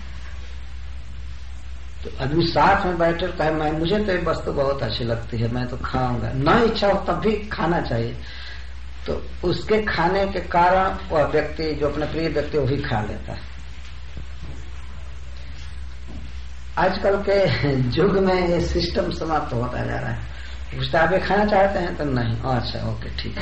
तो आदमी साथ में बैठे कहे मैं, मुझे तो ये वस्तु बहुत अच्छी लगती है, मैं तो खाऊंगा, न इच्छा हो तब भी खाना चाहिए, तो उसके खाने के कारण वह व्यक्ति, जो अपना प्रिय व्यक्ति, वो भी खा लेता है। आजकल के युग में ये सिस्टम समाप्त होता जा रहा है। पूछता आप ये खाना चाहते हैं तो नहीं, अच्छा ओके ठीक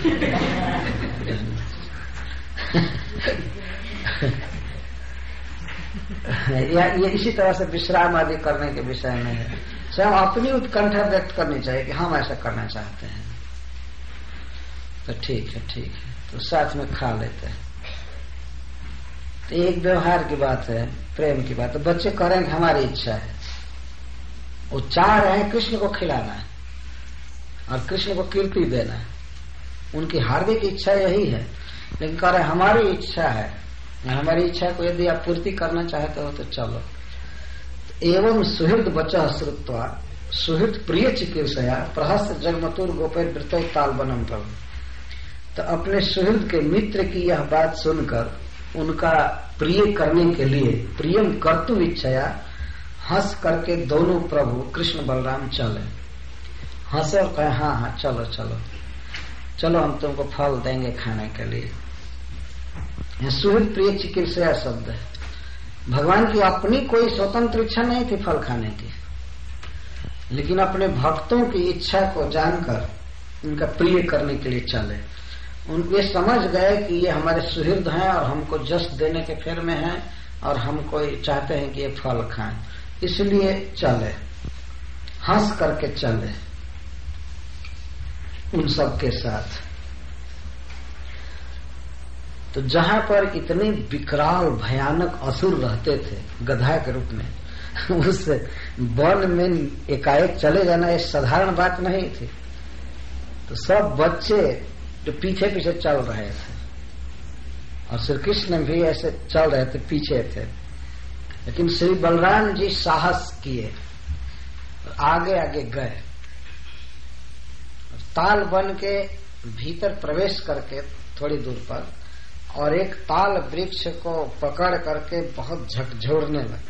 है। ये इसी तरह से विश्राम आदि करने के विषय में है। स्वयं अपनी उत्कंठा व्यक्त करनी चाहिए कि हम ऐसा करना चाहते हैं, तो ठीक है ठीक है, तो साथ में खा लेते हैं। तो एक व्यवहार की बात है, प्रेम की बात है। बच्चे करेंगे, हमारी इच्छा है, वो चाह रहे हैं कृष्ण को खिलाना है और कृष्ण को कीर्ति देना है, उनकी हार्दिक इच्छा यही है, लेकिन कह रहे हमारी इच्छा है, हमारी इच्छा को यदि आप पूर्ति करना चाहते हो तो चलो। एवं सुहृद बचा श्रुत्वा सुहृद प्रिय चिकित्सया प्रहस्त जगमतुर गोपेर वृतो ताल बनम प्रभु। तो अपने सुहृद के मित्र की यह बात सुनकर उनका प्रिय करने के लिए, प्रियम कर्तुम इच्छया, हंस करके दोनों प्रभु कृष्ण बलराम चले। हंसे और कहे हाँ हाँ चलो चलो चलो, हम तुमको फल देंगे खाने के लिए। सुहृद प्रिय चिकित्सा शब्द है। भगवान की अपनी कोई स्वतंत्र इच्छा नहीं थी फल खाने की, लेकिन अपने भक्तों की इच्छा को जानकर उनका प्रिय करने के लिए चले। उनको ये समझ गए कि ये हमारे सुहृद हैं और हमको जस देने के फेर में हैं और हमको चाहते हैं कि ये फल खाएं, इसलिए चले, हंस करके चले उन सब के साथ। तो जहां पर इतने विकराल भयानक असुर रहते थे गधा के रूप में, उस वन में एकाएक चले जाना ये साधारण बात नहीं थी। तो सब बच्चे जो पीछे पीछे चल रहे थे और श्री कृष्ण भी ऐसे चल रहे थे, पीछे थे, लेकिन श्री बलराम जी साहस किए और आगे आगे गए। ताल बन के भीतर प्रवेश करके थोड़ी दूर पर और एक ताल वृक्ष को पकड़ करके बहुत झकझोरने लगे।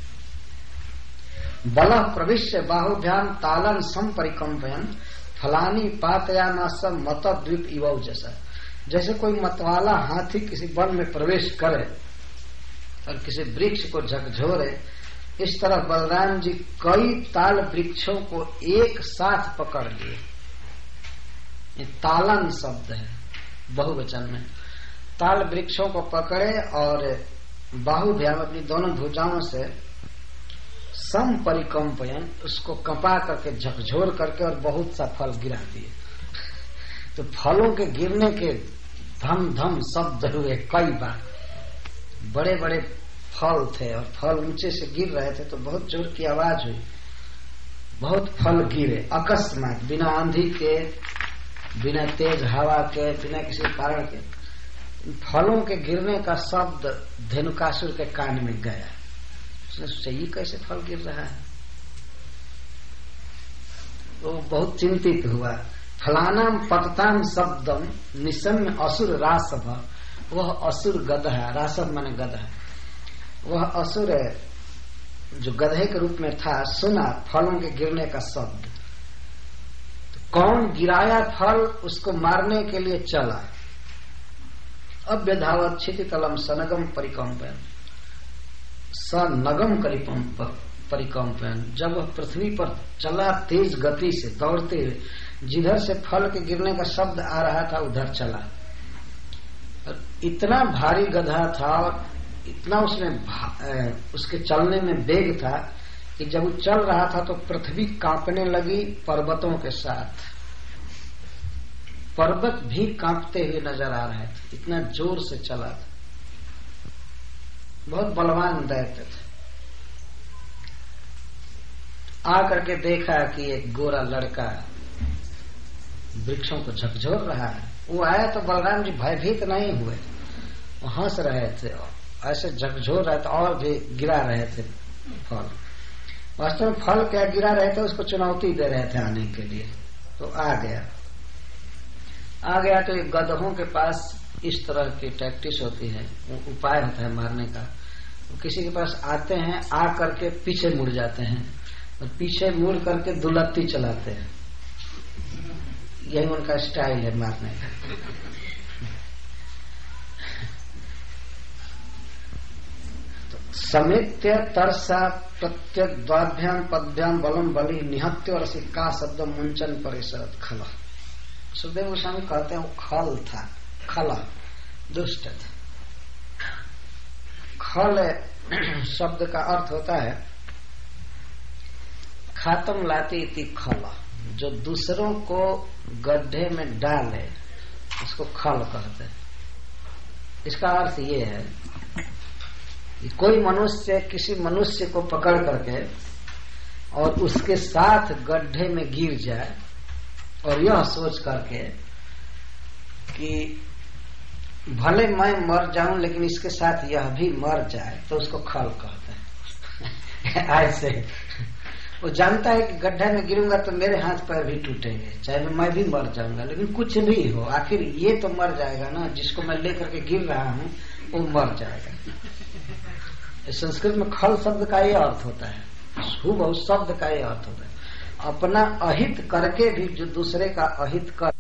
बल प्रविश्य बाहुभ्याम तालन संपरिकंपयन फलानी पातयाना सब मत द्वीप इवौ जैसा। जैसे कोई मतवाला हाथी किसी वन में प्रवेश करे और किसी वृक्ष को झकझोरे, इस तरह बलराम जी कई ताल वृक्षों को एक साथ पकड़ लिए। ये तालन शब्द है बहुवचन में। ताल वृक्षों को पकड़े और बाहुभ्याम अपनी दोनों भुजाओं से समपरिकंपयन उसको कंपा करके झकझोर करके और बहुत सा फल गिरा दिए। तो फलों के गिरने के धम धम शब्द हुए कई बार। बड़े बड़े फल थे और फल ऊंचे से गिर रहे थे तो बहुत जोर की आवाज हुई, बहुत फल गिरे अकस्मात बिना आंधी के, बिना तेज हवा के, बिना किसी कारण के फलों के गिरने का शब्द धेनुकासुर के कान में गया। उसने सोचा ये कैसे फल गिर रहा है, वो बहुत चिंतित हुआ। फलानाम पतताम शब्दम निशम्य असुर रासभ, वह असुर गधा, रासभ माने गधा, वह असुर जो गधे के रूप में था सुना फलों के गिरने का शब्द। तो कौन गिराया फल, उसको मारने के लिए चला। अव्यधावत क्षितितलम सनगम परिकंपन, सनगम परिकंपन, जब वह पृथ्वी पर चला तेज गति से दौड़ते हुए, जिधर से फल के गिरने का शब्द आ रहा था उधर चला। और इतना भारी गधा था और इतना उसमें उसके चलने में वेग था कि जब वो चल रहा था तो पृथ्वी कांपने लगी पर्वतों के साथ। पर्वत भी कांपते हुए नजर आ रहे थे, इतना जोर से चला था। बहुत बलवान दैत्य थे। आकर के देखा कि एक गोरा लड़का वृक्षों को झकझोर रहा है। वो आया तो बलराम जी भयभीत नहीं हुए, वो हंस रहे थे, ऐसे झकझोर रहे थे और भी गिरा रहे थे फल। वास्तव में फल क्या गिरा रहे थे, उसको चुनौती दे रहे थे आने के लिए। तो आ गया तो ये गधों के पास इस तरह की टैक्टिस होती है, उपाय होता है मारने का। वो किसी के पास आते हैं, आ करके पीछे मुड़ जाते हैं और पीछे मुड़ करके दुलत्ती चलाते हैं। यही उनका स्टाइल है मारने का। तो समेत्य तरसा प्रत्यक द्वाभ्याम पद्भ्याम बलम बलि निहत्य और सिक्का शब्द मुंचन परिषद खला। सुखदेव गोस्वामी कहते हैं वो खल था, खला दुष्ट था। खल शब्द का अर्थ होता है खातम लाती इति खला, जो दूसरों को गड्ढे में डाले उसको खल कहते हैं। इसका अर्थ ये है कि कोई मनुष्य किसी मनुष्य को पकड़ करके और उसके साथ गड्ढे में गिर जाए और यह सोच करके कि भले मैं मर जाऊं लेकिन इसके साथ यह भी मर जाए, तो उसको खल कहते हैं। ऐसे वो जानता है कि गड्ढे में गिरूंगा तो मेरे हाथ पैर भी टूटेंगे, चाहे मैं भी मर जाऊंगा, लेकिन कुछ भी हो आखिर ये तो मर जाएगा ना, जिसको मैं लेकर के गिर रहा हूं वो मर जाएगा। संस्कृत में खल शब्द का ये अर्थ होता है, हुबहू शब्द का ये अर्थ होता है। अपना अहित करके भी जो दूसरे का अहित कर